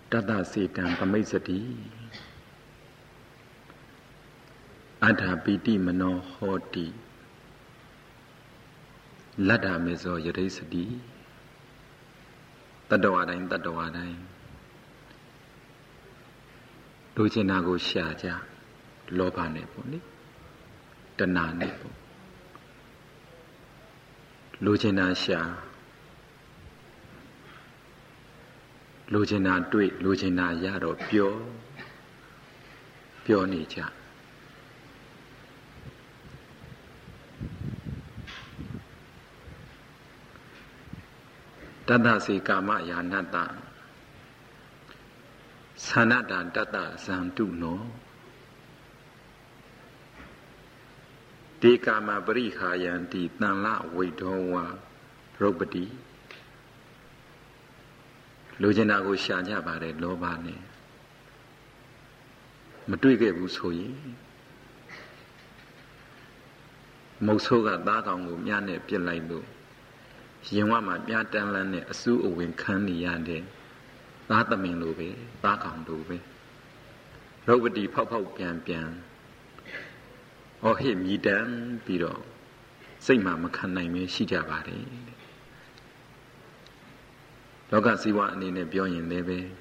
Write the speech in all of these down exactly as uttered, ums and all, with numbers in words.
Tata Setan Pamisati Adha Piti Mano Hoti Lada Mezo Yadesadi Tadawadain Tadawadain Lujinago Shaja Loba Neponi Dana Nepo Lujina Sha Lujina Dui Lujina Yaro Pyo Pyo Nija Tata Si Kama Yanata Sanata Tata Santu No Di Kama Bariha Yanti Tanla Widowa Robadi Lujina Go Shaja Bare Lobane Matuike Busui Mosoga Dagangu Yane Pilaibu Yawama Yatan Asu Owin Kandi Yande Tatamin Lube, Bakang Lube Robadi Papa Pian Pian O him Yidan Biro Sima Makanai Shijabari Loga Siwa Nine Bioin Lebe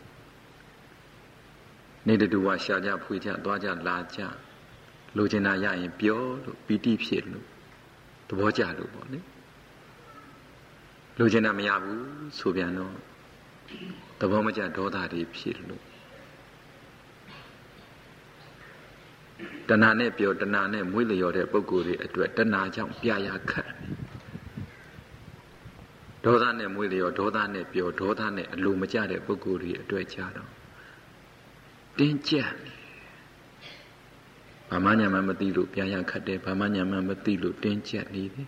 Needed to wash Shaja Puja Dwaja Laja Lujina Yain Pio, Piti Pielu, the Waja Lubone Lujina Miabu, Subiano, the Womaja Doda de Pielu Danane Pio Danane Mulio de Boguri at Dana Jam Piaya Kat Dodane Mulio, Dodane Pio, Dodane, Lumajade Boguri at Dwechado Dinja Pamanya Mamadilu, Piaya Kade, Pamanya Mamadilu, Dinja Nibi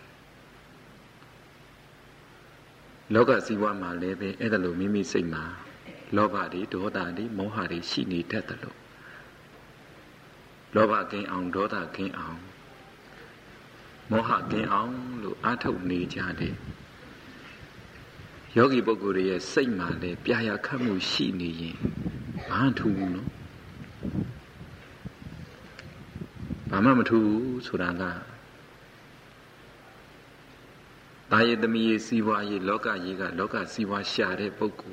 Loga Siwama Lebe, Edalu Mimi Sima, Lobadi, Dodadi, Mohari, Shini Tetalo Loba King on Doda King on Moha King on, Lu Ato Ni Jade Yogi Boguri, Sima, Le Piaya Kamu Shini Antu no Pamamatu Suranga Dayadami Siwa Ye Loka Yiga Loka Siwa Share Boku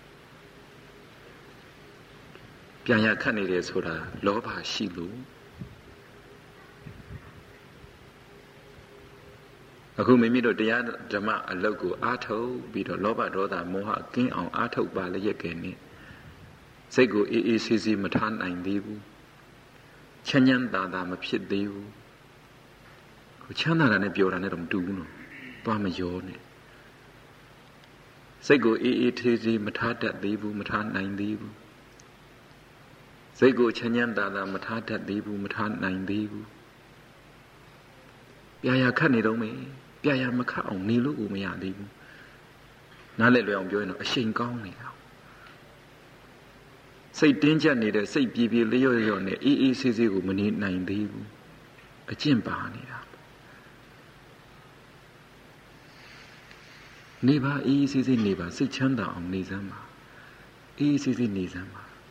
Pianya Kanide Sura Loba Shilu Aku Mimido Dia Dama a logo Ato Bido Loba Roda Moha King on Ato Balayakeni Sego E E C C Matan and Dibu Chanyan Dada Mapit Dibu Chana and a Bioranum Duno Bamayone Sego E E T C Matata Dibu Matan and Dibu Sego Chanyan Dada Matata Dibu Matan and Dibu Yaya Kanidome Yaya Maka on Nilu Umia Dibu Nale Leon Join a shame gone Say danger needed, say Bibi Leo Yone, E E C Z Umani nine Dibu, a Jimbani up. Neba E C Z Neba, say Chanda on Nizama, E C Z Nizama.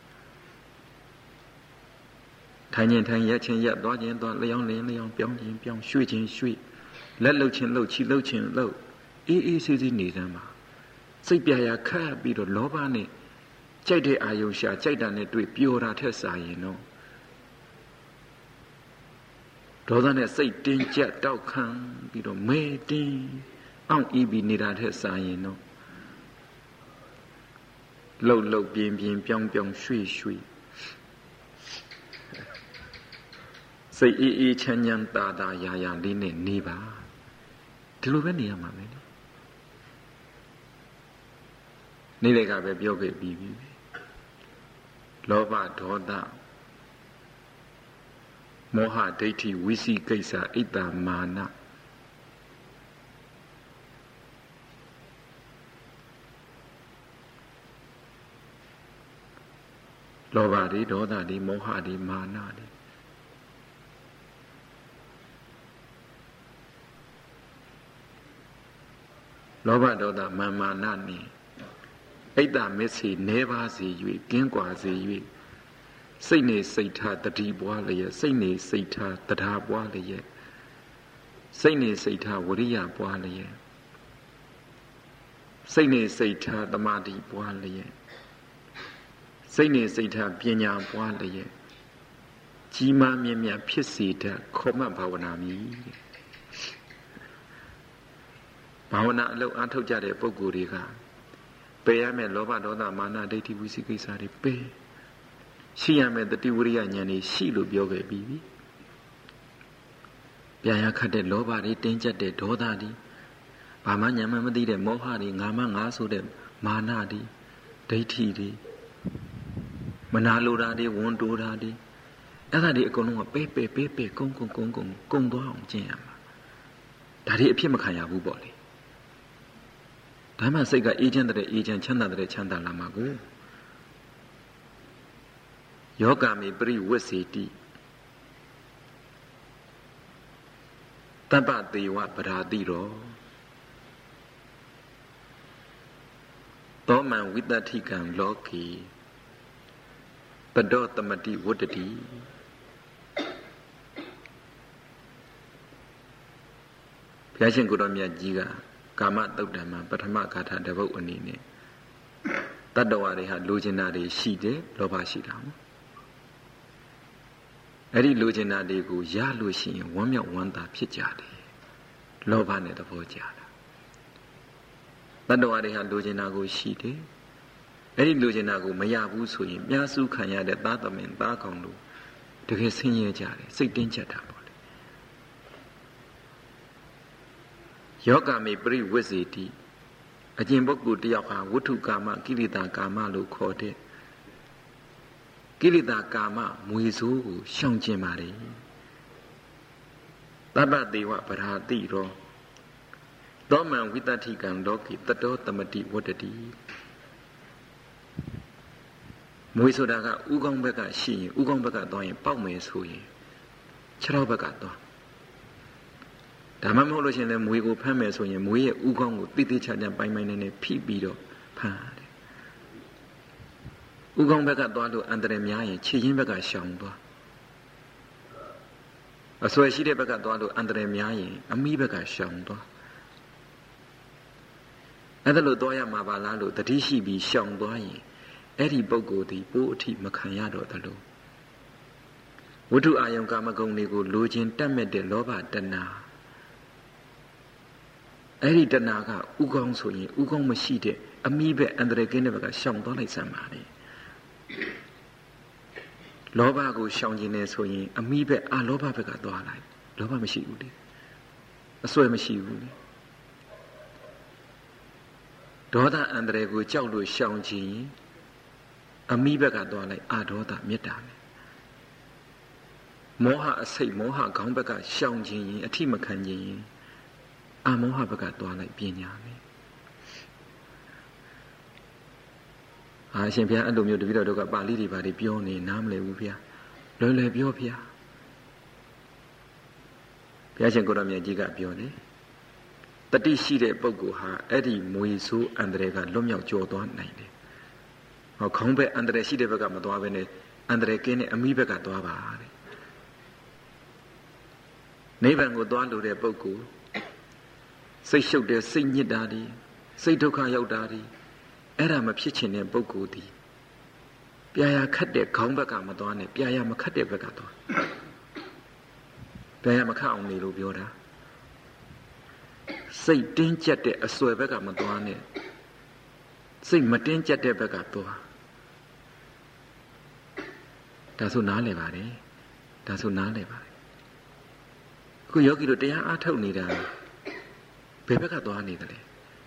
Tanya Tanya Chen Yat Dodgen Dot Leon Leon Leon Pyong Yin Pyong Shui Jin Shui, Let Lo Chen Lo Chi Lo Chen Lo, E E C Z Nizama. Say Biaya Ka be the Lobani. Jade Ayosha, Jadane do Pura Tessa, you know. Dodane say danger dog can be the mating on Ebi Nida Tessa, you know. Low, low, beam, beam, pyong, pyong, shui, shui. Say E E Chanyan Dada Yaya Line Niba. Tiluvenia, mammy. Nilega Bebiobe Bibi. Loba Doda Moha Deiti Wisi Kaisa Ita Mana Loba Di Doda Di Moha Di Mana Di Loba Doda Mama Nani အိတ်တာမစ္စေနဲပါစေ၍ကင်းကွာစေ၍စိတ်နေစိတ်ထားတတိပွားလျက်စိတ်နေစိတ်ထားတရားပွားလျက်စိတ်နေစိတ်ထားဝရိယပွားလျက်စိတ်နေစိတ်ထားသမာဓိပွားလျက်စိတ်နေစိတ်ထားပညာပွားလျက်ကြီးမားမြင့်မြတ်ဖြစ်စေတတ်ခေါ်မှဘာဝနာမည်ဘာဝနာအလုပ်အားထုတ်ကြတဲ့ပုဂ္ဂိုလ်တွေကပယ်ရမယ်လောဘဒေါသမာနဒိဋ္ဌိဝိသိကိစ္စတွေပယ်ရှိရမယ်တတိဝရိယဉာဏ်တွေရှိလို့ပြောခဲ့ပြီးပြီပြန်ရခတ်တဲ့လောဘတွေတင်းကျပ်တဲ့ဒေါသတွေဘာမှဉာဏ်မှမသိတဲ့မောဟတွေငါမှငါဆိုတဲ့မာနတွေဒိဋ္ဌိတွေမနာလိုတာတွေဝန်တိုးတာတွေအဲ့ဒါတွေအကုန်လုံးကပဲ့ပဲ့ပဲ့ပဲ့ကုန်းကုန်းကုန်းကုန်းကုန်းသွားအောင်ကျင့်ရမှာဒါတွေအဖြစ်မခံရဘူးပေါ့လေဒါမှစိတ်ကအေးချမ်းတဲ့အေးချမ်းချမ်းသာတဲ့ချမ်းသာလာမှာကိုယောဂမေပရိဝစ္စေတိတပ္ပတေဝပရာတိရောသောမံဝိတ္တိကံလောကေတဒောတမတိဝတ္တိဘုရားရှင်ကိုယ်တော်မြတ်ကြီးကကာမတုတ်တံမှာပထမဂါထာတစ်ပုဒ်အနေနဲ့တတ္တဝါတွေဟာလိုချင်တာတွေရှိတယ်လောဘရှိတာမို့အဲ့ဒီလိုချင်တာတွေကိုရလို့ရှိရင်ဝမ်းမြောက်ဝမ်းသာဖြစ်ကြတယ်လောဘနဲ့သဘောကျတာတတ္တဝါတွေဟာလိုချင်တာကိုရှိတယ်အဲ့ဒီလိုချင်တာကိုမရဘူးဆိုရင်မြားစုခံရတဲ့သားသမင်သားကောင်တို့တကယ်ဆင်းရဲကြတယ်စိတ်တင်းကျပ်တာပေါ့လေယောဂမေပရိဝိဇ္ဇေတိအကျင့်ပုဂ္ဂိုလ်တယောက်ဟာဝတ္ထုကာမကိလေသာကာမလို့ခေါ်တဲ့ကိလေသာကာမမွေဆိုးကိုရှောင်ကျင်ပါလေတပ္ပတေဝပရာတိရောသောမံဝိတ္တိကံလောကိတတောတမတိဝတ္တိမွေဆိုတာကဥကောင်းဘက်ကရှိရင်ဥကောင်းဘက်ကသွားရင်ပေါက်မယ်ဆိုရင်ခြေထောက်ဘက်ကသွားဒါမှမဟုတ်လို့ရှိရင်လည်းမွေကိုဖမ်းမယ်ဆိုရင်မွေရဲ့ဥကောင်းကိုတိတိကျကျပိုင်းပိုင်းနဲ့ဖိပြီးတော့ဖမ်းရတယ်ဥကောင်းဘက်ကသွားလို့အန္တရာယ်များရင်ခြေရင်းဘက်ကရှောင်သွားအဆွဲရှိတဲ့ဘက်ကသွားလို့အန္တရာယ်များရင်အမိဘက်ကရှောင်သွားအဲ့ဒါလို့သွားရမှာပါလားလို့တတိရှိပြီးရှောင်သွားရင်အဲ့ဒီပုဂ္ဂိုလ်ဒီပိုးအထိမခံရတော့တယ်လို့ဝတ္ထုအာယုံကာမဂုဏ်တွေကိုလိုချင်တတ်မဲ့တဲ့လောဘတဏှာအဲ့ဒီတဏှာကဥကောင်းဆိုရင်ဥကောင်းမရှိတဲ့အမိဘက်အန္တရာယ်ကင်းတဲ့ဘက်ကရှောင်သွားလိုက်စမ်းပါလေလောဘကိုရှောင်ကျင်နေဆိုရင်အမိဘက်အာလောဘဘက်ကသွားလိုက်လောဘမရှိဘူးလေအစွဲမရှိဘူးလေဒေါသအန္တရာယ်ကိုကြောက်လို့ရှောင်ကျင်ရင်အမိဘက်ကသွားလိုက်အာဒေါသမေတ္တာနဲ့မောဟအစိတ်မောဟခေါင်းဘက်ကရှောင်ကျင်ရင်အထိမခံကျင်ရင်အာမောဟဘက်ကသွားလိုက်ပညာနဲ့အာရှင်ဘုရားအဲ့လိုမျိုးတပည့်တော်တို့ကပါဠိတွေပါတွေပြောနေနားမလည်ဘူးဘုရားလွယ်လွယ်ပြောဘုရားဘုရားရှင်ကိုရမြတ်ကြီးကပြောတယ်တတိရှိတဲ့ပုဂ္ဂိုလ်ဟာအဲ့ဒီမွေဆိုးအန္တရာယ်ကလွတ်မြောက်ကျော်သွားနိုင်တယ်ဟောခေါင်းဘက်အန္တရာယ်ရှိတဲ့ဘက်ကမသွားဘဲနဲ့အန္တရာယ်ကင်းတဲ့အမိဘက်ကသွားပါတဲ့နိဗ္ဗာန်ကိုသွားလို့တဲ့ပုဂ္ဂိုလ်စိတ်ရှုပ်တဲ့စိတ်ညစ်တာဒီစိတ်ဒုက္ခရောက်တာဒီအဲ့ဒါမဖြစ်ချင်တဲ့ပုဂ္ဂိုလ်ဒီပြာရခတ်တဲ့ခေါင်းဘက်ကမသွားနဲ့ပြာရမခတ်တဲ့ဘက်ကသွားပြာရမခတ်အောင်နေလို့ပြောတာစိတ်တင်းကျပ်တဲ့အစွဲဘက်ကမသွားနဲ့စိတ်မတင်းကျပ်တဲ့ဘက်ကသွားဒါဆိုနားလည်ပါတယ်ဒါဆိုနားလည်ပါတယ်ခုယောဂီတို့တရားအားထုတ်နေတာဘယ်ဘက်ကသွားနေသလဲ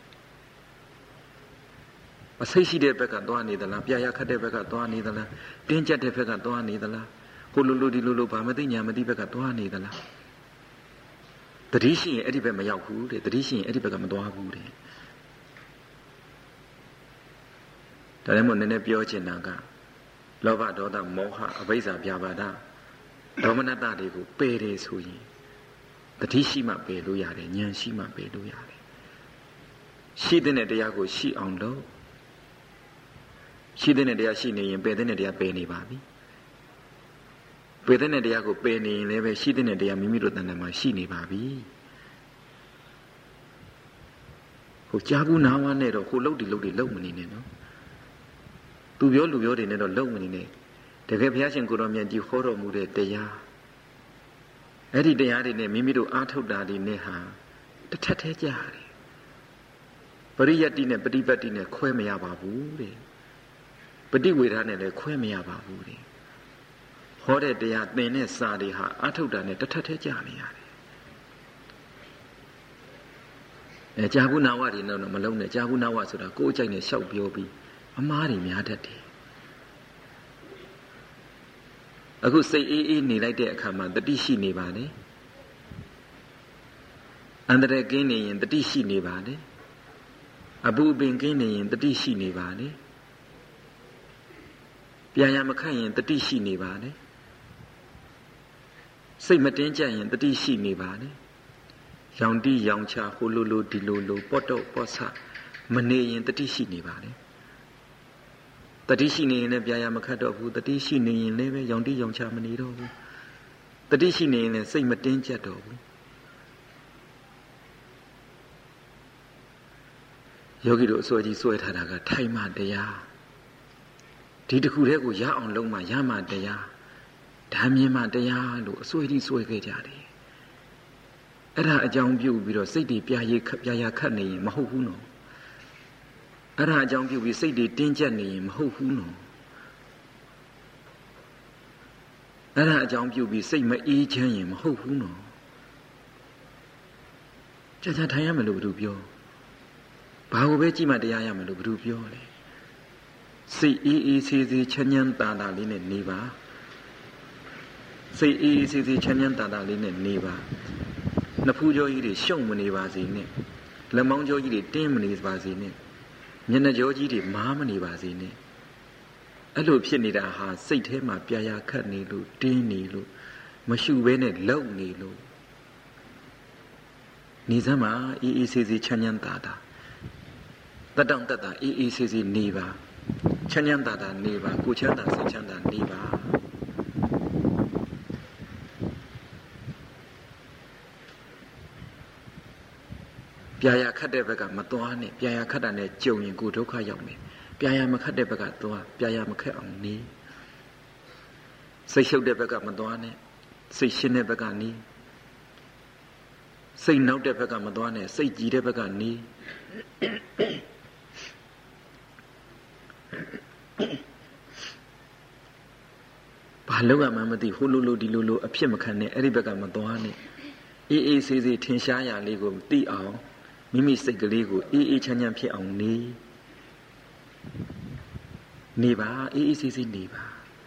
အစိတ်ရှိတဲ့ဘက်ကသွားနေသလားပြာရခတ်တဲ့ဘက်ကသွားနေသလားတင်းကျပ်တဲ့ဘက်ကသွားနေသလားကိုလိုလိုဒီလိုလိုဘာမသိညာမသိဘက်ကသွားနေသလားတတိရှိရင်အဲ့ဒီဘက်မရောက်ဘူးတဲ့တတိရှိရင်အဲ့ဒီဘက်ကမသွားဘူးတဲ့ဒါလည်းမို့နည်းနည်းပြောချင်တာကလောဘဒေါသမောဟအဘိဇ္ဇာပြပါဒဒေါမနတတွေကိုပယ်တယ်ဆိုရင်တတိရှိမှပယ်လို့ရတယ်ဉာဏ်ရှိမှပယ်လို့ရတယ်ရှိတဲ့တရားကိုရှိအောင်လုပ်ရှိတဲ့တရားရှိနေရင်ပယ်တဲ့တရားပယ်နေပါပြီပယ်တဲ့တရားကိုပယ်နေရင်လည်းပဲရှိတဲ့တရားမိမိတို့တဏ္ဍာမှာရှိနေပါပြီဟိုကြားဘူးနာဝါနဲ့တော့ဟိုလှုပ်ဒီလှုပ်ဒီလှုပ်မနေနဲ့နော်သူပြောလူပြောတွေနဲ့တော့လှုပ်မနေနဲ့တကယ်ဘုရားရှင်ကိုတော်မြတ်ကြီးဟောတော်မူတဲ့တရားအဲ့ဒီတရားတွေနဲ့မိမိတို့အားထုတ်တာတွေနဲ့ဟာတစ်ထက်သေးကြတယ်ပရိယတ္တိနဲ့ပฏิပတ်တိနဲ့ခွဲမရပါဘူးတဲ့ပฏิဝေဒနဲ့လည်းခွဲမရပါဘူးတဲ့ဟောတဲ့တရားသင်တဲ့စာတွေဟာအားထုတ်တာနဲ့တစ်ထက်သေးကြနေရတယ်အဲကြာဘူးနာဝတွေတော့မလုံးနဲ့ကြာဘူးနာဝဆိုတာကိုယ်အကြိုက်နဲ့ရှောက်ပြောပြီးအမားတွေများတတ်တယ်အခုစိတ်အေးအေးနေလိုက်တဲ့အခါမှာတတိရှိနေပါလေအန္တရာယ်ကင်းနေရင်တတိရှိနေပါလေအပူပင်ကင်းနေရင်တတိရှိနေပါလေပြန်ရမခတ်ရင်တတိရှိနေပါလေစိတ်မတင်းကြပ်ရင်တတိရှိနေပါလေရောင်တိရောင်ချဟိုလိုလိုဒီလိုလိုပော့တော့ပော့ဆမနေရင်တတိရှိနေပါလေတတိရှိနေရင်လည်းပြာရမခတ်တော့ဘူးတတိရှိနေရင်လည်းပဲရောင်တိရောင်ချမနေတော့ဘူးတတိရှိနေရင်လည်းစိတ်မတင်းကြပ်တော့ဘူးယောဂီတို့အစွဲကြီးစွဲထားတာကထိုင်မှတရားဒီတစ်ခုတည်းကိုရအောင်လုံးမှရမှတရားဓာမြင်မှတရားလို့အစွဲကြီးစွဲခဲ့ကြတယ်အဲ့ဒါအကြောင်းပြုပြီးတော့စိတ်တွေပြာရခပြာရခတ်နေရင်မဟုတ်ဘူးနော်အဲ့ဒါအကြောင်းပြုပြီးစိတ်တွေတင်းကျပ်နေရင်မဟုတ်ဘူးနော်အဲ့ဒါအကြောင်းပြုပြီးစိတ်မအေးချမ်းရင်မဟုတ်ဘူးနော်ကြာကြာထိုင်ရမယ်လို့ဘယ်သူပြောဘာကိုပဲကြည့်မှတရားရမယ်လို့ဘယ်သူပြောလဲစိတ်အေးအေးဆေးဆေးချမ်းချမ်းသာသာလေးနဲ့နေပါစိတ်အေးအေးဆေးဆေးချမ်းချမ်းသာသာလေးနဲ့နေပါနှဖူးကြောကြီးတွေရှုံမနေပါစေနဲ့လက်မောင်းကြောကြီးတွေတင်းမနေပါစေနဲ့မျက်နှာကြောကြီးတွေမားမနေပါစေနဲ့အဲ့လိုဖြစ်နေတာဟာစိတ်ထဲမှာပြာရခတ်နေလို့တင်းနေလို့မရှုဘဲနဲ့လုံနေလို့နေစမ်းမှာအေးအေးဆေးဆေးချမ်းချမ်းသာသာတတောင့်တတအေးအေးဆေးဆေးနေပါချမ်းချမ်းသာသာနေပါကိုချမ်းသာစိတ်ချမ်းသာနေပါပြာရခတ်တဲ့ဘက်ကမသွားနဲ့ပြာရခတ်တာနဲ့ကြုံရင်ကိုဒုက္ခရောက်မယ်ပြာရမခတ်တဲ့ဘက်ကသွားပြာရမခတ်အောင်နေစိတ်ရှုပ်တဲ့ဘက်ကမသွားနဲ့စိတ်ရှင်းတဲ့ဘက်ကနေစိတ်နောက်တဲ့ဘက်ကမသွားနဲ့စိတ်ကြည်တဲ့ဘက်ကနေဘာလို့မှမသိဟိုလိုလိုဒီလိုလိုအဖြစ်မခံနဲ့အဲ့ဒီဘက်ကမသွားနဲ့အေးအေးဆေးဆေးထင်ရှားရာလေးကိုသိအောင်မိမိစိတ်ကလေးကိုအေးအေးချမ်းချမ်းဖြစ်အောင်နေနေပါအေးအေးဆေးဆေးနေပါ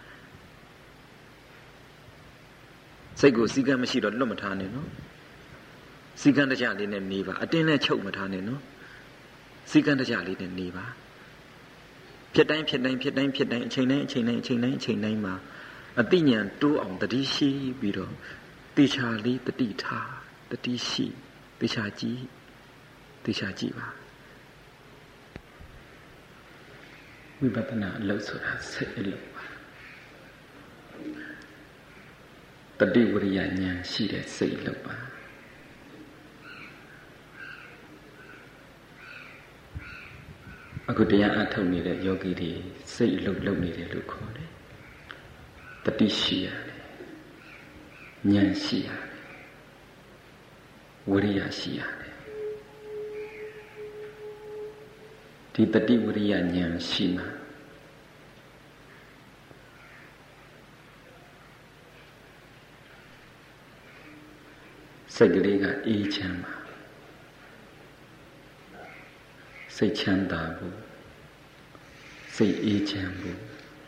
စိတ်ကိုစီကံမရှိတော့လွတ်မထားနဲ့နော်စီကံတကြလေးနဲ့နေပါအတင်းနဲ့ချုပ်မထားနဲ့နော်စီကံတကြလေးနဲ့နေပါဖြစ်တိုင်းဖြစ်တိုင်းဖြစ်တိုင်းဖြစ်တိုင်းအချိန်တိုင်းအချိန်တိုင်းအချိန်တိုင်းအချိန်တိုင်းမှာအတိညာတိုးအောင်တတိရှိပြီးတော့တေချာလေးတတိထားတတိရှိတေချာကြည့်တေချာကြည့်ပါဝိပဿနာအလုပ်ဆိုတာစိတ်အလုပ်ပါတတိဝရိယဉာဏ်ရှိတဲ့စိတ်အလုပ်ပါအခုတရားအထုတ်နေတဲ့ယောဂီတွေစိတ်အလုပ်လုပ်နေတယ်လို့ခေါ်တယ်တတိရှိရတယ်ဉာဏ်ရှိရတယ်ဝိရိယရှိရတယ်ဒီတတိဝိရိယဉာဏ်ရှိမှစိတ်ကလေးကအေးချမ်းပါစိတ်ချမ်းသာဖို့စိတ်အေးချမ်းဖို့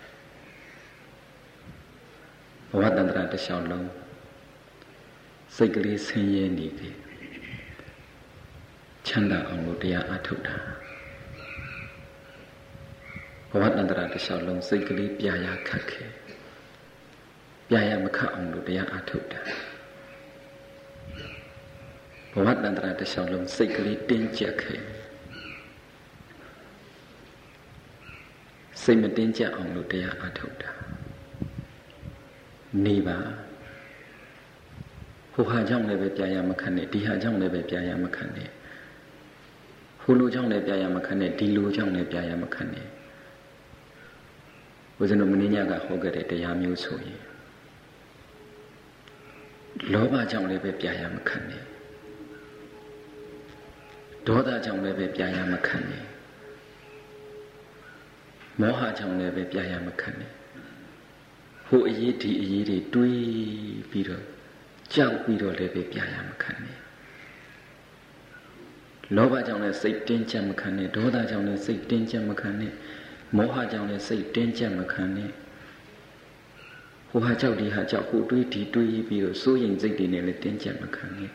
ဘဝတန္တရာတစ်လျှောက်လုံးစိတ်ကလေးဆင်းရဲနေတယ်ချမ်းသာအောင်လို့တရားအထုတ်တာဘဝတန္တရာတစ်လျှောက်လုံးစိတ်ကလေးပြာရခတ်ခဲ့ပြာရမခတ်အောင်လို့တရားအထုတ်တာဘဝတန္တရာတစ်လျှောက်လုံးစိတ်ကလေးတင်းကျပ်ခဲ့စစိတ်မတင်းကြပ်အောင်လို့တရားအားထုတ်တာနေပါဟိုဟာကြောင့်လည်းပဲပြာရမခံနဲ့ဒီဟာကြောင့်လည်းပဲပြာရမခံနဲ့ဟိုလိုကြောင့်လည်းပြာရမခံနဲ့ဒီလိုကြောင့်လည်းပြာရမခံနဲ့ဘုရားတို့မင်းညကဟောခဲ့တဲ့တရားမျိုးဆိုရင်လောဘကြောင့်လည်းပဲပြာရမခံနဲ့ဒေါသကြောင့်လည်းပဲပြာရမခံနဲ့မောဟကြောင့်လည်းပဲပြာရမခံနဲ့ဟိုအရေးဒီအရေးတွေတွေးပြီးတော့ကြောက်ပြီးတော့လည်းပဲပြာရမခံနဲ့လောဘကြောင့်လည်းစိတ်တင်းကြပ်မခံနဲ့ဒေါသကြောင့်လည်းစိတ်တင်းကြပ်မခံနဲ့မောဟကြောင့်လည်းစိတ်တင်းကြပ်မခံနဲ့ဟိုဟာကြောက်ဒီဟာကြောက်ဟိုတွေးဒီတွေးပြီးတော့စိုးရိမ်စိတ်တွေနဲ့လည်းတင်းကြပ်မခံနဲ့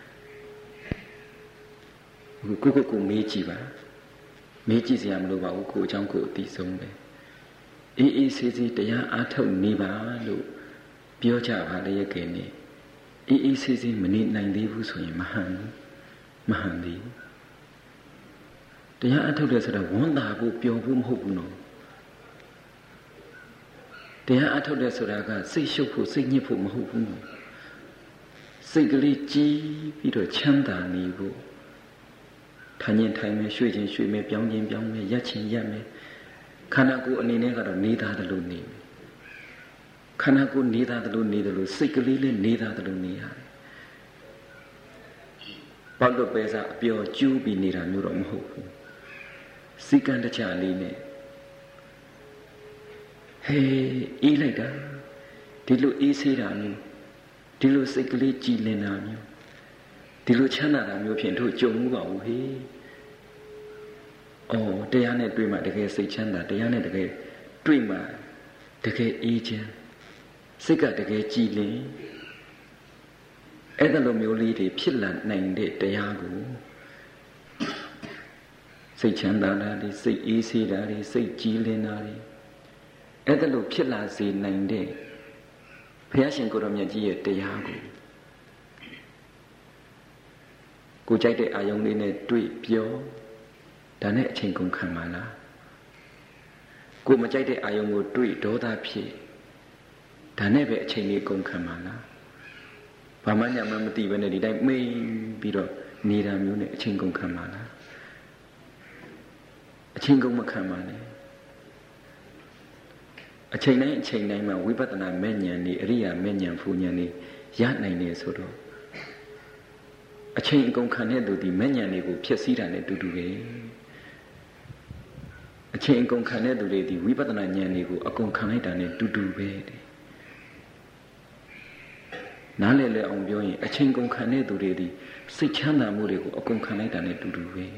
ကိုကိုကိုမေးကြည့်ပါမေးကြည့်စရာမလိုပါဘူးကိုအကြောင်းကိုအသိဆုံးပဲအေးအေးဆေးဆေးတရားအားထုတ်နေပါလို့ပြောကြပါလေရဲ့ကဲနေအေးအေးဆေးဆေးမနေနိုင်သေးဘူးဆိုရင်မဟန်ဘူးမဟန်သေးဘူးတရားအားထုတ်တယ်ဆိုတော့ဝန်တာဖို့ပျော်ဖို့မဟုတ်ဘူးနော်တရားအားထုတ်တယ်ဆိုတာကစိတ်ရှုပ်ဖို့စိတ်ညစ်ဖို့မဟုတ်ဘူးနော်စိတ်ကလေးကြည်ပြီးတော့ချမ်းသာနေဖို့ထိုင်ရင်ထိုင်မယ်ရွှေ့ခြင်းရွှေ့မယ်ပြောင်းခြင်းပြောင်းမယ်ရက်ခြင်းရက်မယ်ခန္ဓာကိုယ်အနေနဲ့ကတော့နေသားတယ်လို့နေမယ်ခန္ဓာကိုယ်နေသားတယ်လို့နေတယ်လို့စိတ်ကလေးလည်းနေသားတယ်လို့နေရတယ်ဘာလို့ပဲစားအပျော်ကျူးပြီးနေတာမျိုးတော့မဟုတ်ဘူးစိတ်ကံတခြားလေးနဲ့ဟေးအေးလိုက်တာဒီလိုအေးဆေးတာမျိုးဒီလိုစိတ်ကလေးကြည်လင်တာမျိုးဒီလိုချမ်းသာတာမျိုးဖြင့်တို့ကြုံမှုပါဘူးဟေးအော်တရားနဲ့တွေ့မှတကယ်စိတ်ချမ်းသာတရားနဲ့တကယ်တွေ့မှတကယ်အေးချမ်းစိတ်ကတကယ်ကြည်လင်အဲ့ဒါလိုမျိုးလေးတွေဖြစ်လာနိုင်တဲ့တရားကိုစိတ်ချမ်းသာတာတွေစိတ်အေးဆေးတာတွေစိတ်ကြည်လင်တာတွေအဲ့ဒါလိုဖြစ်လာစေနိုင်တဲ့ဘုရားရှင်ကိုရောမြတ်ကြီးရဲ့တရားကိုကိုကြိုက်တဲ့အာယုံလေးနဲ့တွေ့ပြောဒါနဲ့အချိန်ကုန်ခံပါလားကိုမကြိုက်တဲ့အာယုံကိုတွေ့ဒေါသဖြစ်ဒါနဲ့ပဲအချိန်လေးကုန်ခံပါလားဘာမှညာမှမသိဘဲနဲ့ဒီတိုင်းမိန်ပြီးတော့နေတာမျိုးနဲ့အချိန်ကုန်ခံပါလားအချိန်ကုန်မခံပါနဲ့အချိန်တိုင်းအချိန်တိုင်းမှာဝိပဿနာမဲ့ဉာဏ်นี่အရိယာမဲ့ဉာဏ်ဖူဉာဏ်นี่ရနိုင်တယ်ဆိုတော့အချိန်အကုန်ခံတဲ့သူဒီမဲ့ဉာဏ်တွေကိုဖြည့်ဆည်းတာနဲ့တူတူပဲအချိန်အကုန်ခံတဲ့သူတွေဒီဝိပဿနာဉာဏ်တွေကိုအကုန်ခံလိုက်တာနဲ့တူတူပဲတဲ့နားလည်လဲအောင်ပြောရင်အချိန်ကုန်ခံတဲ့သူတွေဒီစိတ်ချမ်းသာမှုတွေကိုအကုန်ခံလိုက်တာနဲ့တူတူပဲ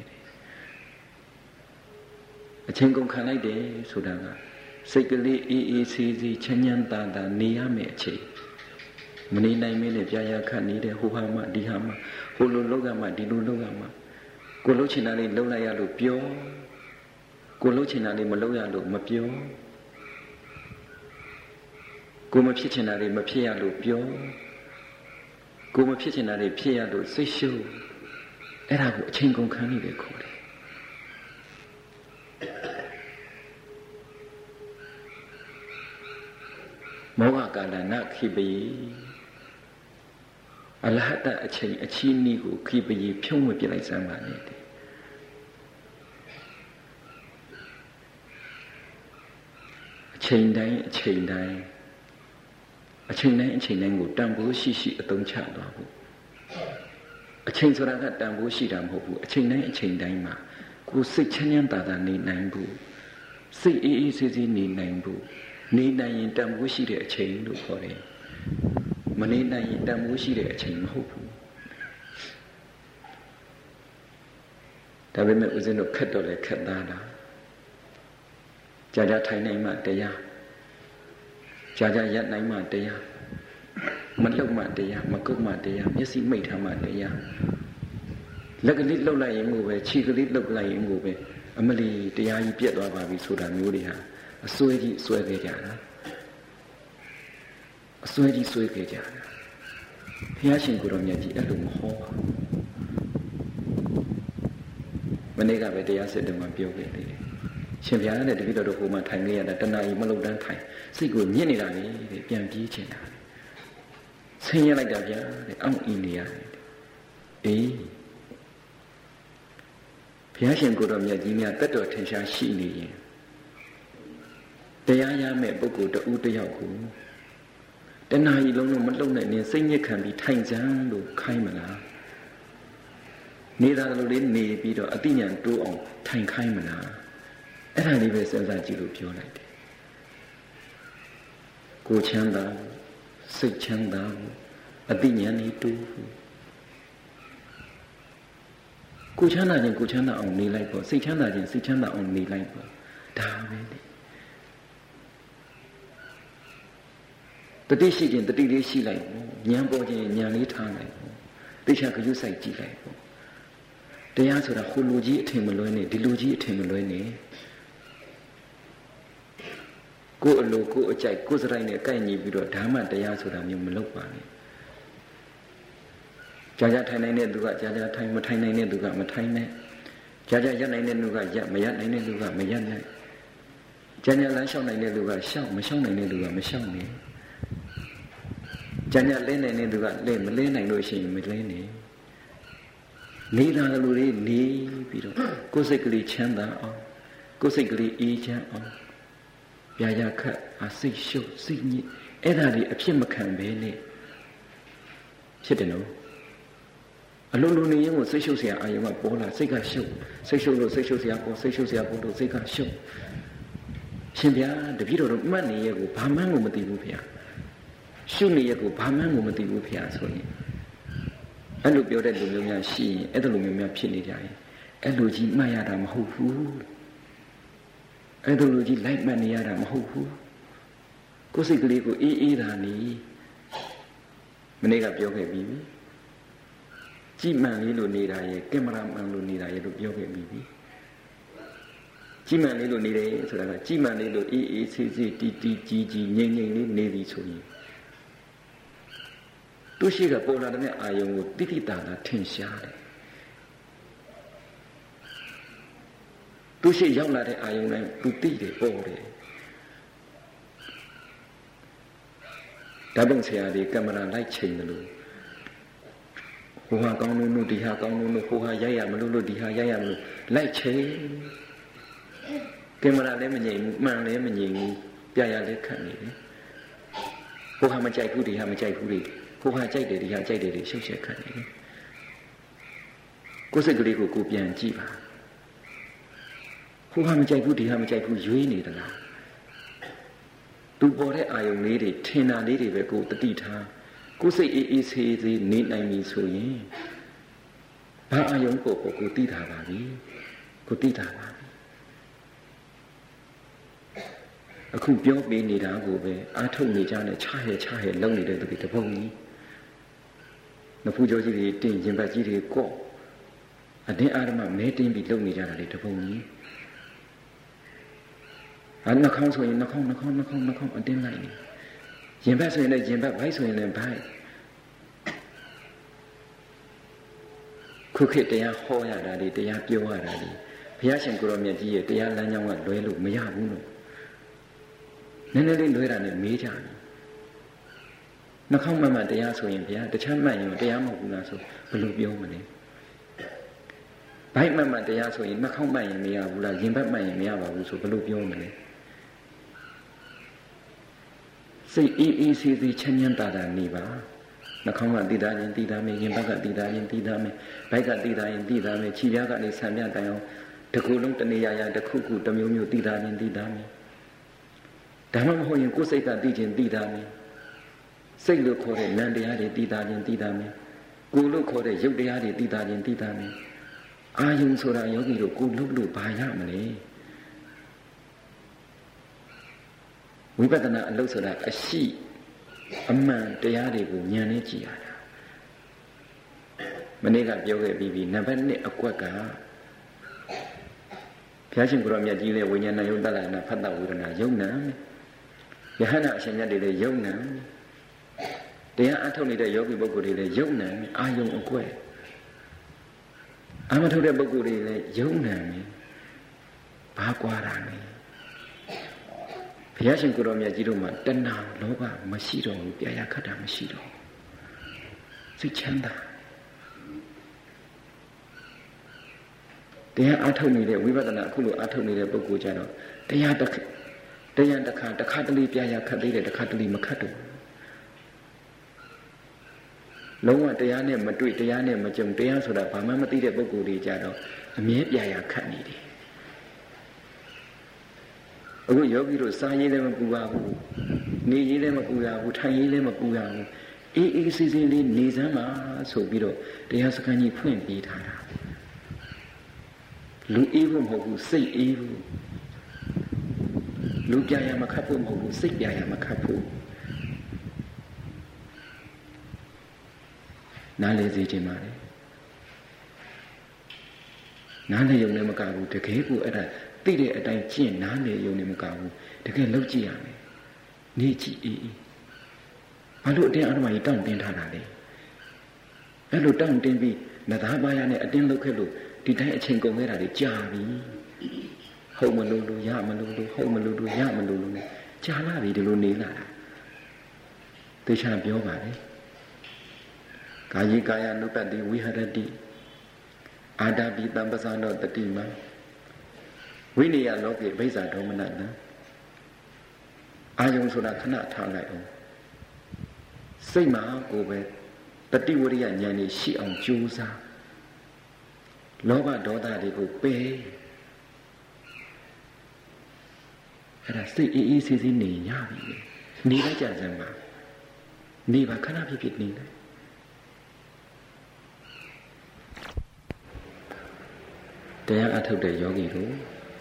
တဲ့အချိန်ကုန်ခံလိုက်တယ်ဆိုတာကစိတ်ကလေးအေးအေးဆေးဆေးချမ်းချမ်းသာသာနေရမယ့်အချိန်မနေနိုင်မင်းနဲ့ပြာရခတ်နေတဲ့ဟိုဟာမှဒီဟာမှဟိုလိုလောကမှဒီလိုလောကမှကိုလှုပ်ချင်တာလေးလှုပ်လိုက်ရလို့ပြောကိုလှုပ်ချင်တာလေးမလှုပ်ရလို့မပြောကိုမဖြစ်ချင်တာလေးမဖြစ်ရလို့ပြောကိုမဖြစ်ချင်တာလေးဖြစ်ရလို့စိတ်ရှုပ်အဲ့ဒါကိုအချိန်ကုန်ခံနေတယ်ခေါ်တယ်မောဟကာလနာခိပယအလဟတအချိန်အချီးနီးကိုခိပယဖြုံးမပြလိုက်စမ်းပါနဲ့အချိန်တိုင်းအချိန်တိုင်းအချိန်တိုင်းအချိန်တိုင်းကိုတန်ဖိုးရှိရှိအသုံးချသွားဖို့အချိန်ဆိုတာကတန်ဖိုးရှိတာမဟုတ်ဘူးအချိန်တိုင်းအချိန်တိုင်းမှာကိုယ်စိတ်ချမ်းချမ်းသာသာနေနိုင်ဖို့စိတ်အေးအေးဆေးဆေးနေနိုင်ဖို့နေနိုင်ရင်တန်ဖိုးရှိတဲ့အချိန်လို့ခေါ်တယ်မနေနိုင်ရင်တန်ဖိုးရှိတဲ့အချိန်မဟုတ်ဘူးဒါပေမဲ့ဦးဇင်းတို့ခက်တော့လေခက်သားတာကြာကြာထိုင်နိုင်မှတရားကြာကြာရပ်နိုင်မှတရားမလှုပ်မှတရားမကုတ်မှတရားမျက်စိမိတ်ထားမှတရားလက်ကလေးလှုပ်လိုက်ရင်ကိုပဲခြေကလေးလှုပ်လိုက်ရင်ကိုပဲအမလီတရားကြီးပြတ်သွားပါပြီဆိုတာမျိုးတွေဟာအစွဲကြီးစွဲခဲ့ကြတာအစွဲကြီးစွဲခဲ့ကြတာဘုရားရှင်ကိုရောမြတ်ကြီးအဲ့လိုမဟောပါဘူးမနေ့ကပဲတရားစစ်တုံးမှာပြောခဲ့သေးတယ်ရှင်ဗျာတဲ့တပိတော်တို့ဟိုမှာထိုင်နေရတာတဏှာကြီးမလုံတန်းထိုင်စိတ်ကိုညစ်နေတာလေတဲ့ပြန်ပြေးချင်တာဆင်းရဲလိုက်တာဗျာတဲ့အောင့်အင်းနေရတယ်အေးဘုရားရှင်ကိုယ်တော်မြတ်ကြီးများတတ်တော်ထင်ရှားရှိနေရင်တရားရမဲ့ပုဂ္ဂိုလ်တဦးတယောက်ကိုတဏှာကြီးလုံးလုံးမလုံနိုင်ရင်စိတ်ညစ်ခံပြီးထိုင်စမ်းလို့ခိုင်းမလားနေတာလိုလေးနေပြီးတော့အတိညာတိုးအောင်ထိုင်ခိုင်းမလားအဲ့ဒါလေးပဲစဉ်းစားကြည့်လို့ပြောလိုက်တယ်ကိုချမ်းသာစိတ်ချမ်းသာအတိညာနေတိုးကိုချမ်းသာခြင်းကိုချမ်းသာအောင်နေလိုက်ပေါ့စိတ်ချမ်းသာခြင်းစိတ်ချမ်းသာအောင်နေလိုက်ပေါ့ဒါပဲလေတတိရှိခြင်းတတိလေးရှိလိုက်ပေါ့ဉာဏ်ပေါ်ခြင်းဉာဏ်လေးထားလိုက်ပေါ့သိချာကြွစိုက်ကြည့်လိုက်ပေါ့တရားဆိုတာဟိုလူကြီးအထင်မလွဲနဲ့ဒီလူကြီးအထင်မလွဲနဲ့ကိုယ်အလိုကိုယ်အကြိုက်ကိုယ်စရိုက်နဲ့ကိုက်ညီပြီးတော့ဓမ္မတရားဆိုတာမျိုးမလုပ်ပါနဲ့ကြာကြာထိုင်နိုင်တဲ့သူကကြာကြာထိုင်မထိုင်နိုင်တဲ့သူကမထိုင်နဲ့ကြာကြာရပ်နိုင်တဲ့သူကရပ်မရပ်နိုင်တဲ့သူကမရပ်နိုင်ကြာကြာလမ်းလျှောက်နိုင်တဲ့သူကရှောက်မရှောက်နိုင်တဲ့သူကမရှောက်နဲ့ကြာကြာလဲနိုင်တဲ့သူကလဲမလဲနိုင်လို့ရှိရင်မလဲနဲ့နေတာလူတွေနေပြီးတော့ကိုယ်စိတ်ကလေးချမ်းသာအောင်ကိုယ်စိတ်ကလေးအေးချမ်းအောင်ပြာရခတ်အစိတ်ရှုပ်စိတ်ညစ်အဲ့ဒါတွေအဖြစ်မခံပဲနဲ့ဖြစ်တယ်နော်အလုံးလုံးနေရင်ကိုစိတ်ရှုပ်စရာအာယုံကပေါ်လာစိတ်ကရှုပ်စိတ်ရှုပ်လို့စိတ်ရှုပ်စရာပေါ်စိတ်ရှုပ်စရာပေါ်လို့စိတ်ကရှုပ်ရှင်ဗျာတပည့်တော်တို့မှတ်နေရဲ့ကိုဘာမှန်းကိုမသိဘူးဗျာရှုနေရဲ့ကိုဘာမှန်းကိုမသိဘူးဗျာဆိုရင်အဲ့လိုပြောတဲ့လူမျိုးများရှိရင်အဲ့လိုမျိုးများဖြစ်နေကြရင်အဲ့လိုကြီးမှတ်ရတာမဟုတ်ဘူးအဲ့လိုကြီးလိုက်မှတ်နေရတာမဟုတ်ဘူးကိုယ်စိတ်ကလေးကိုအေးအေးတာနေမနေ့ကပြောခဲ့ပြီးပြီကြည်မှန်လေးလိုနေတာရဲ့ကင်မရာမှန်လိုနေတာရဲ့လို့ပြောခဲ့ပြီးပြီကြည်မှန်လေးလိုနေတယ်ဆိုတာကကြည်မှန်လေးလိုအေးအေးဆေးဆေးတီတီကြီးကြီးငြိမ်ငြိမ်လေးနေပြီဆိုရင်သူရှိကပေါ်လာတဲ့အာယုံကိုတိတိတသာထင်ရှားတယ်သူရှိရောက်လာတဲ့အာယုံတိုင်းသူသိတယ်ပေါ်တယ်ဓာတ်ပုံဆရာတွေကင်မရာလိုက်ချိန်တယ်လို့ဟိုဟာကောင်းလို့လို့ဒီဟာကောင်းလို့လို့ဟိုဟာရိုက်ရမလို့လို့ဒီဟာရိုက်ရမလို့လိုက်ချိန်ကင်မရာလည်းမငြိမ်ဘူးမှန်လည်းမငြိမ်ဘူးပြရလည်းခတ်နေတယ်ဟိုဟာမကြိုက်ဘူးဒီဟာမကြိုက်ဘူးလေဟိုဟာကြိုက်တယ်ဒီဟာကြိုက်တယ်လေရှုပ်ရှက်ခတ်နေတယ်ကိုယ်စိတ်ကလေးကိုကိုပြန်ကြည့်ပါဟိုဟာမကြိုက်ဘူးဒီဟာမကြိုက်ဘူးရွေးနေသလားသူပေါ်တဲ့အာယုံလေးတွေထင်တာလေးတွေပဲကိုတတိထားကိုယ်စိတ်အေးအေးဆေးဆေးနေနိုင်ပြီဆိုရင်ဘာအာယုံကိုကိုကိုသိတာပါပြီကိုသိတာပါပြီအခုပြောပေးနေတာကိုပဲအာထုတ်နေကြတဲ့ချဟဲချဟဲလုံနေတဲ့သူတွေတပုံကြီးနဖူးကြောကြီးတွေတင်းရင်ပတ်ကြီးတွေကော့အတင်းအာရမမဲတင်းပြီးလုံနေကြတာလေတပုံကြီးအဲ့နှာခေါင်းဆိုရင်နှာခေါင်းနှာခေါင်းနှာခေါင်းနှာခေါင်းအတင်းလိုက်နေရင်ဘတ်ဆိုရင်လည်းရင်ဘတ်ဘိုက်ဆိုရင်လည်းဘိုက်ခုခေတ်တရားဟောရတာလေတရားပြောရတာလေဘုရားရှင်ကိုရောမြတ်ကြီးရဲ့တရားလမ်းကြောင်းကလွဲလို့မရဘူးလို့နည်းနည်းလေးလွဲတာနဲ့မေးကြတယ်နှာခေါင်းမှန်မှန်တရားဆိုရင်ဘုရားတခြားမှန်ရင်တရားမဟုတ်ဘူးလားဆိုဘယ်လိုပြောမလဲဘိုက်မှန်မှန်တရားဆိုရင်နှာခေါင်းမှန်ရင်မရဘူးလားရင်ဘတ်မှန်ရင်မရပါဘူးဆိုဘယ်လိုပြောမလဲစိတ်အေးအေးဆေးဆေးချမ်းချမ်းသာသာနေပါနှာခေါင်းကတည်တာရင်တည်တာမယ်ရင်ဘတ်ကတည်တာရင်တည်တာမယ်ဘိုက်ကတည်တာရင်တည်တာမယ်ခြေပြားကနေဆံပြတိုင်အောင်တစ်ခုလုံးတနေရာရာတစ်ခုခုတစ်မျိုးမျိုးတည်တာရင်တည်တာမယ်ဒါမှမဟုတ်ရင်ကိုယ်စိတ်ကတည်ခြင်းတည်တာမယ်စိတ်လို့ခေါ်တဲ့နံတရားတွေတည်တာရင်တည်တာမယ်ကိုယ်လို့ခေါ်တဲ့ရုပ်တရားတွေတည်တာရင်တည်တာမယ်အာယုံဆိုတာယောဂီတို့ကိုယ်လို့လို့ဘာရမလဲဝိပဿနာအလုပ်ဆိုတာအရှိအမှန်တရားတွေကိုဉာဏ်နဲ့ကြည့်ရတာမနေ့ကပြောခဲ့ပြီးပြီနံပါတ်နှစ်အကွက်ကဘုရားရှင်ကိုရောမြတ်ကြီးလည်းဝိညာဏယုံတလနာဖတ်တာဝေဒနာယုံနာယဟနာအရှင်မြတ်တွေလည်းယုံနာတရားအထုတ်နေတဲ့ယောဂီပုဂ္ဂိုလ်တွေလည်းယုံနာအာယုံအကွက်အာမထုတ်တဲ့ပုဂ္ဂိုလ်တွေလည်းယုံနာဘာဘာကွာတာလဲဘုရားရှင်ကိုယ်တော်မြတ်ကြီးတို့မှာတဏှာလောဘမရှိတော့ဘူးပြာရခတ်တာမရှိတော့စိတ်ချမ်းသာတရားအားထုတ်နေတဲ့ဝိပဿနာအခုလိုအားထုတ်နေတဲ့ပုဂ္ဂိုလ်ကြတော့တရားတစ်တရားတစ်ခါတစ်ခါတလေပြာရခတ်သေးတယ်တစ်ခါတလေမခတ်တော့လုံးဝတရားနဲ့မတွေ့တရားနဲ့မကြုံတရားဆိုတာဘာမှမသိတဲ့ပုဂ္ဂိုလ်တွေကြတော့အမြဲပြာရခတ်နေတယ်အခုယောဂီတို့စားရေးလည်းမပူရဘူးနေရေးလည်းမပူရဘူးထိုင်ရေးလည်းမပူရဘူးအေးအေးဆေးဆေးလေးနေစမ်းပါဆိုပြီးတော့တရားစခန်းကြီးဖွင့်ပေးထားတာလူအေးဖို့မဟုတ်ဘူးစိတ်အေးဖို့လူပြာရမခတ်ဖို့မဟုတ်ဘူးစိတ်ပြာရမခတ်ဖို့နားလေစေခြင်းပါလေနားလေရုံနဲ့မကဘူးတကယ်ကိုအဲ့ဒါသိတဲ့အတိုင်းကျင့်နားလေရုံနဲ့မကဘူးတကယ်လုပ်ကြည့်ရမယ်နေကြည့်အေးအေးဘာလို့အတင်းအဓမ္မကြီးတောင့်တင်းထားတာလဲအဲ့လိုတောင့်တင်းပြီးနသားပါးရနဲ့အတင်းလုပ်ခဲ့လို့ဒီတိုင်းအချိန်ကုန်ခဲ့တာတွေကြာပြီဟုတ်မလို့လို့ရမလို့လို့ဟုတ်မလို့လို့ရမလို့လို့ကြာလာပြီဒီလိုနေလာတာသေချာပြောပါလေကာယကာယ ानु ပတ္တိဝိဟရတိအာဒပိတံပဇာနောတတိမဝိနည်းလောကေဘိဇာဒေါမနတံအာယုံဆိုတာခဏထားလိုက်အောင်စိတ်မှာကိုပဲတတိဝရိယဉာဏ်นี่ရှိအောင်ကြိုးစားလောဘဒေါသတွေကိုပယ်အဲ့ဒါစိတ်အေးအေးဆေးဆေးနေရပြီနေလိုက်ကြစမ်းပါနေပါခဏဖြစ်ဖြစ်နေလိုက်တရားအထုတ်တဲ့ယောဂီတို့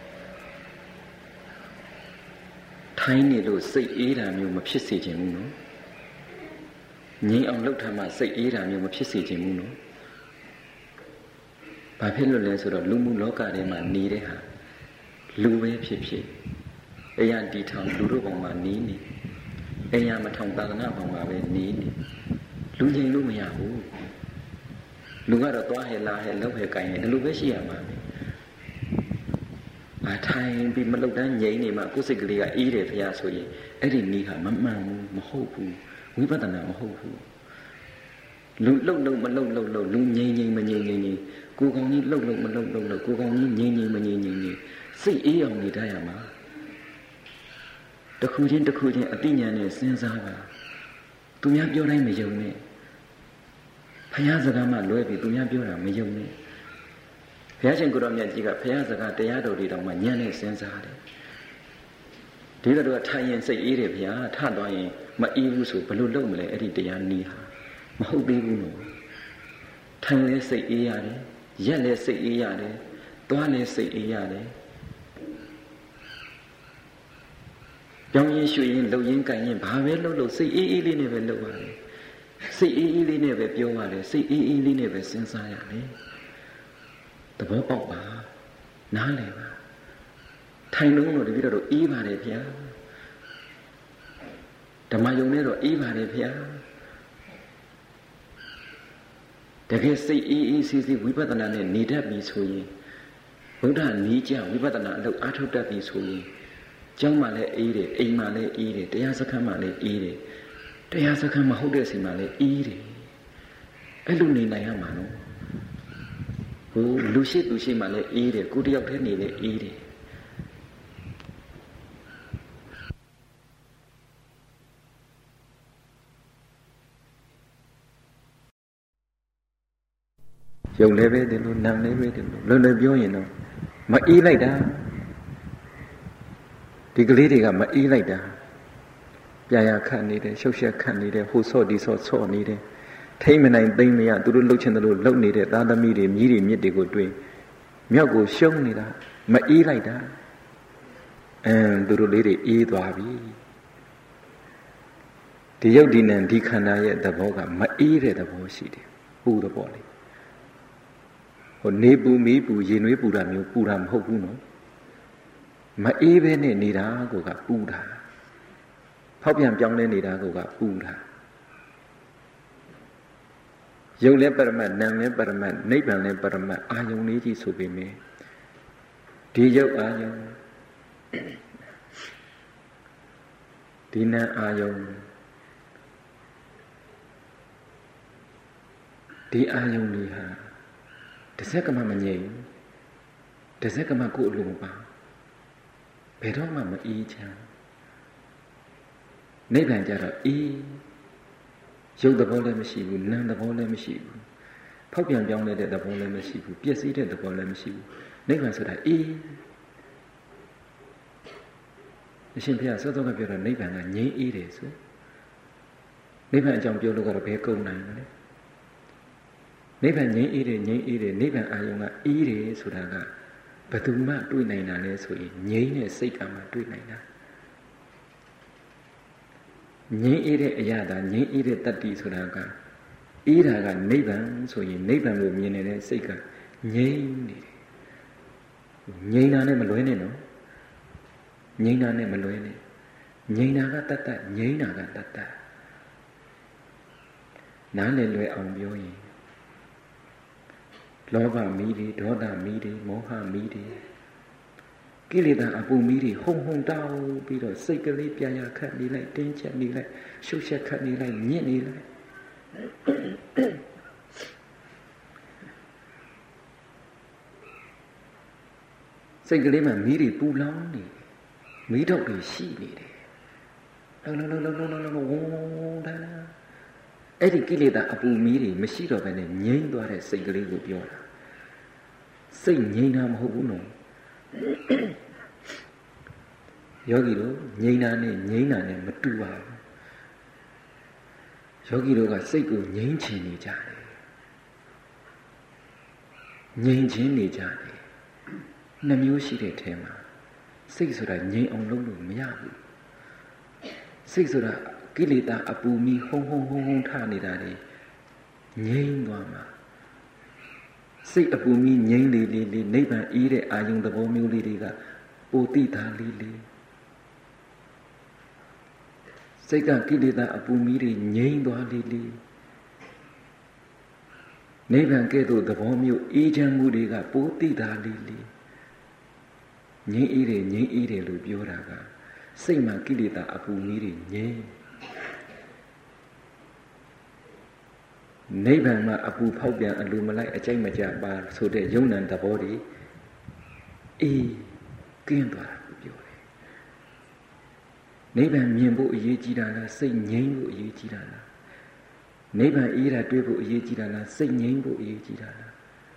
ထိုင်းနေလို့စိတ်အေးတာမျိုးမဖြစ်စေချင်ဘူးနော်ငြိမ်အောင်လုပ်ထားမှစိတ်အေးတာမျိုးမဖြစ်စေချင်ဘူးနော်ဘာဖြစ်လို့လဲဆိုတော့လူမှုလောကထဲမှာနေတဲ့ဟာလူပဲဖြစ်ဖြစ်အရာတီထောင်လူတို့ဘောင်မှာနေနေအရာမထောင်သာသနာဘောင်မှာပဲနေနေလူငြိမ်လို့မရဘူးလူကတော့သွားဟဲလာဟဲလောက်ဟဲကိုင်းဟဲဒီလိုပဲရှိရမှာပဲအထိုင်ပြီးမလောက်တန်းငြိမ်နေမှကိုယ်စိတ်ကလေးကအေးတယ်ဖျားဆိုရင်အဲ့ဒီနည်းဟာမမှန်ဘူးမဟုတ်ဘူးဝိပဿနာမဟုတ်ဘူးလူလှုပ်လှုပ်မလှုပ်လှုပ်လှုပ်လူငြိမ်ငြိမ်မငြိမ်ငြိမ်ကိုယ်ကောင်ကြီးလှုပ်လှုပ်မလှုပ်လှုပ်လှုပ်ကိုယ်ကောင်ကြီးငြိမ်ငြိမ်မငြိမ်ငြိမ်စိတ်အေးအောင်နေတတ်ရမှာတစ်ခုချင်းတစ်ခုချင်းအတိညာနဲ့စဉ်းစားပါသူများပြောတိုင်းမယုံနဲ့ဖျားစကားမှလွဲပြီးသူများပြောတာမယုံနဲ့ဘုရားရှင်ကိုယ်တော်မြတ်ကြီးကဘုရားစကားတရားတော်တွေတောင်မှဉာဏ်နဲ့စဉ်းစားတယ်ဒီလိုတော့ထိုင်ရင်စိတ်အေးတယ်ဗျာထသွားရင်မအေးဘူးဆိုဘယ်လိုလုပ်မလဲအဲ့ဒီတရားနည်းဟာမဟုတ်သေးဘူးနော်ထိုင်လဲစိတ်အေးရတယ်ရက်လဲစိတ်အေးရတယ်သွားလဲစိတ်အေးရတယ်ပြောင်းရင်ရွှေရင်လှုပ်ရင်ကန်ရင်ဘာပဲလှုပ်လို့စိတ်အေးအေးလေးနဲ့ပဲလှုပ်ရတယ်စိတ်အေးအေးလေးနဲ့ပဲပြောရတယ်စိတ်အေးအေးလေးနဲ့ပဲစဉ်းစားရတယ်သဘောပေါက်ပါနားလည်ပါထိုင်လုံးတော့တပည့်တော်အေးပါတယ်ဗျာဓမ္မယုံနဲ့တော့အေးပါတယ်ဗျာတကယ်စိတ်အေးအေးဆေးဆေးဝိပဿနာနဲ့နေတတ်ပြီဆိုရင်ဗုဒ္ဓနီးကြဝိပဿနာအလုပ်အားထုတ်တတ်ပြီဆိုရင်ကျောင်းမှလည်းအေးတယ်အိမ်မှလည်းအေးတယ်တရားစခန်းမှလည်းအေးတယ်တရားစခန်းမဟုတ်တဲ့ဆီမှလည်းအေးတယ်အဲ့လိုနေနိုင်ရမှာနော်ဟိုလူရှိသူရှိမှလည်းအေးတယ်ကိုတယောက်တည်းနေလည်းအေးတယ်ယုံလည်းပဲတယ်လို့နာမ်လည်းပဲတယ်လို့လွယ်လွယ်ပြောရင်တော့မအေးလိုက်တာဒီကလေးတွေကမအေးလိုက်တာပြာရခတ်နေတယ်ရှုပ်ရှက်ခတ်နေတယ်ဟိုဆော့ဒီဆော့ဆော့နေတယ်ထိမ့်မနိုင်သိမ့်မရသူတို့လှုပ်ချင်တယ်လို့လှုပ်နေတဲ့သားသမီးတွေမြည်တွေမြစ်တွေကိုတွေ့မြောက်ကိုရှုံးနေတာမအေးလိုက်တာအင်းသူတို့လေးတွေအေးသွားပြီဒီယုတ်ဒီနံဒီခန္ဓာရဲ့သဘောကမအေးတဲ့သဘောရှိတယ်ပူတဲ့ပေါ့လေဟိုနေပူမီးပူရေနွေးပူတာမျိုးပူတာမဟုတ်ဘူးနော်မအေးပဲနဲ့နေတာကိုကပူတာဖောက်ပြန်ပြောင်းလဲနေတာကိုကပူတာယုတ်လည်းပရမတ်နာမ်လည်းပရမတ်နိဗ္ဗာန်လည်းပရမတ်အာယုန်လေးကြီးဆိုပေမဲ့ဒီယုတ်အာယုန်ဒီနံအာယုံဒီအာယုံတွေဟာတစ်စက္ကမှမငြိမ်တစ်စက္ကမှကိုယ်အလိုမပါဘယ်တော့မှမအေးချမ်းနိဗ္ဗာန်ကြတော့အေးရုပ်သဘောလည်းမရှိဘူးနာမ်သဘောလည်းမရှိဘူးဖောက်ပြန်ပြောင်းလဲတဲ့သဘောလည်းမရှိဘူးပျက်စီးတဲ့သဘောလည်းမရှိဘူးနိဗ္ဗာန်ဆိုတာအေးအရှင်ဘုရားစောစောကပြောတော့နိဗ္ဗာန်ကငြိမ်းအေးတယ်ဆိုနိဗ္ဗာန်အကြောင်းပြောလို့ကတော့ဘယ်ကုန်နိုင်မလဲနိဗ္ဗာန်ငြိမ်းအေးတယ်ငြိမ်းအေးတယ်နိဗ္ဗာန်အာယုံကအေးတယ်ဆိုတာကဘယ်သူမှတွေ့နိုင်တာလဲဆိုရင်ငြိမ်းတဲ့စိတ်ကမှတွေ့နိုင်တာငြိမ်းအေးတဲ့အရာသာငြိမ်းအေးတဲ့တတ္တိဆိုတာကအေးတာကနိဗ္ဗာန်ဆိုရင်နိဗ္ဗာန်ကိုမြင်နေတဲ့စိတ်ကငြိမ်းနေတယ်ငြိမ်းတာနဲ့မလွဲနဲ့နော်ငြိမ်းတာနဲ့မလွဲနဲ့ငြိမ်းတာကတတ်တတ်ငြိမ်းတာကတတ်တတ်နားလည်လွယ်အောင်ပြောရင်လောဘမီးတွေဒေါသမီးတွေမောဟမီးတွေကိလေသာအပူမီးတွေဟုံဟုံတောက်ပြီးတော့စိတ်ကလေးပြရာခတ်နေလိုက်တင်းချက်နေလိုက်ရှုပ်ချက်ခတ်နေလိုက်ညစ်နေလိုက်စိတ်ကလေးမှာမီးတွေပူလောင်နေမီးတော့တွေရှိနေတယ်လောလောလောလောလောလောဝုန်းတာအဲ့ဒီကိလေသာအပူမီးတွေမရှိတော့ဘဲနဲ့ငြိမ်းသွားတဲ့စိတ်ကလေးကိုပြောတာစိတ်ငြိမ်းတာမဟုတ်ဘူးနော်ယောဂီတို့ငြိမ်းတာနဲ့ငြိမ်းတာနဲ့မတူပါဘူးယောဂီတို့ကစိတ်ကိုငြိမ်းချင်နေကြတယ်ငြိမ်းချင်းနေကြတယ်နှမျိုးရှိတဲ့ထဲမှာစိတ်ဆိုတာငြိမ်းအောင်လုပ်လို့မရဘူးစိတ်ဆိုတာကိလေသာအပူမီဟုံဟုံဟုံဟုံထနေတာလေငြိမ်းသွားမှာစိတ်အပူမီငြိမ်းလေလေလေနိဗ္ဗာန်အေးတဲ့အာယုံသဘောမျိုးလေးတွေကပိုတိတာလေးလေးစိတ်ကကိလေသာအပူမီတွေငြိမ်းသွားလေးလေးနိဗ္ဗာန်ကဲ့သို့သဘောမျိုးအေးချမ်းမှုတွေကပိုတိတာလေးလေးငြိမ်းအေးတယ်ငြိမ်းအေးတယ်လို့ပြောတာကစိတ်မှာကိလေသာအပူမီတွေငြိမ်းနိဗ္ဗာန်မှာအပူဖောက်ပြန်အလိုမလိုက်အကြိုက်မကြပါဆိုတဲ့ယုံနံသဘောတွေအေးကင်းသွားတာကိုပြောတယ်နိဗ္ဗာန်မြင်ဖို့အရေးကြီးတာလားစိတ်ငြိမ်းဖို့အရေးကြီးတာလားနိဗ္ဗာန်အေးတာတွေ့ဖို့အရေးကြီးတာလားစိတ်ငြိမ်းဖို့အရေးကြီးတာလား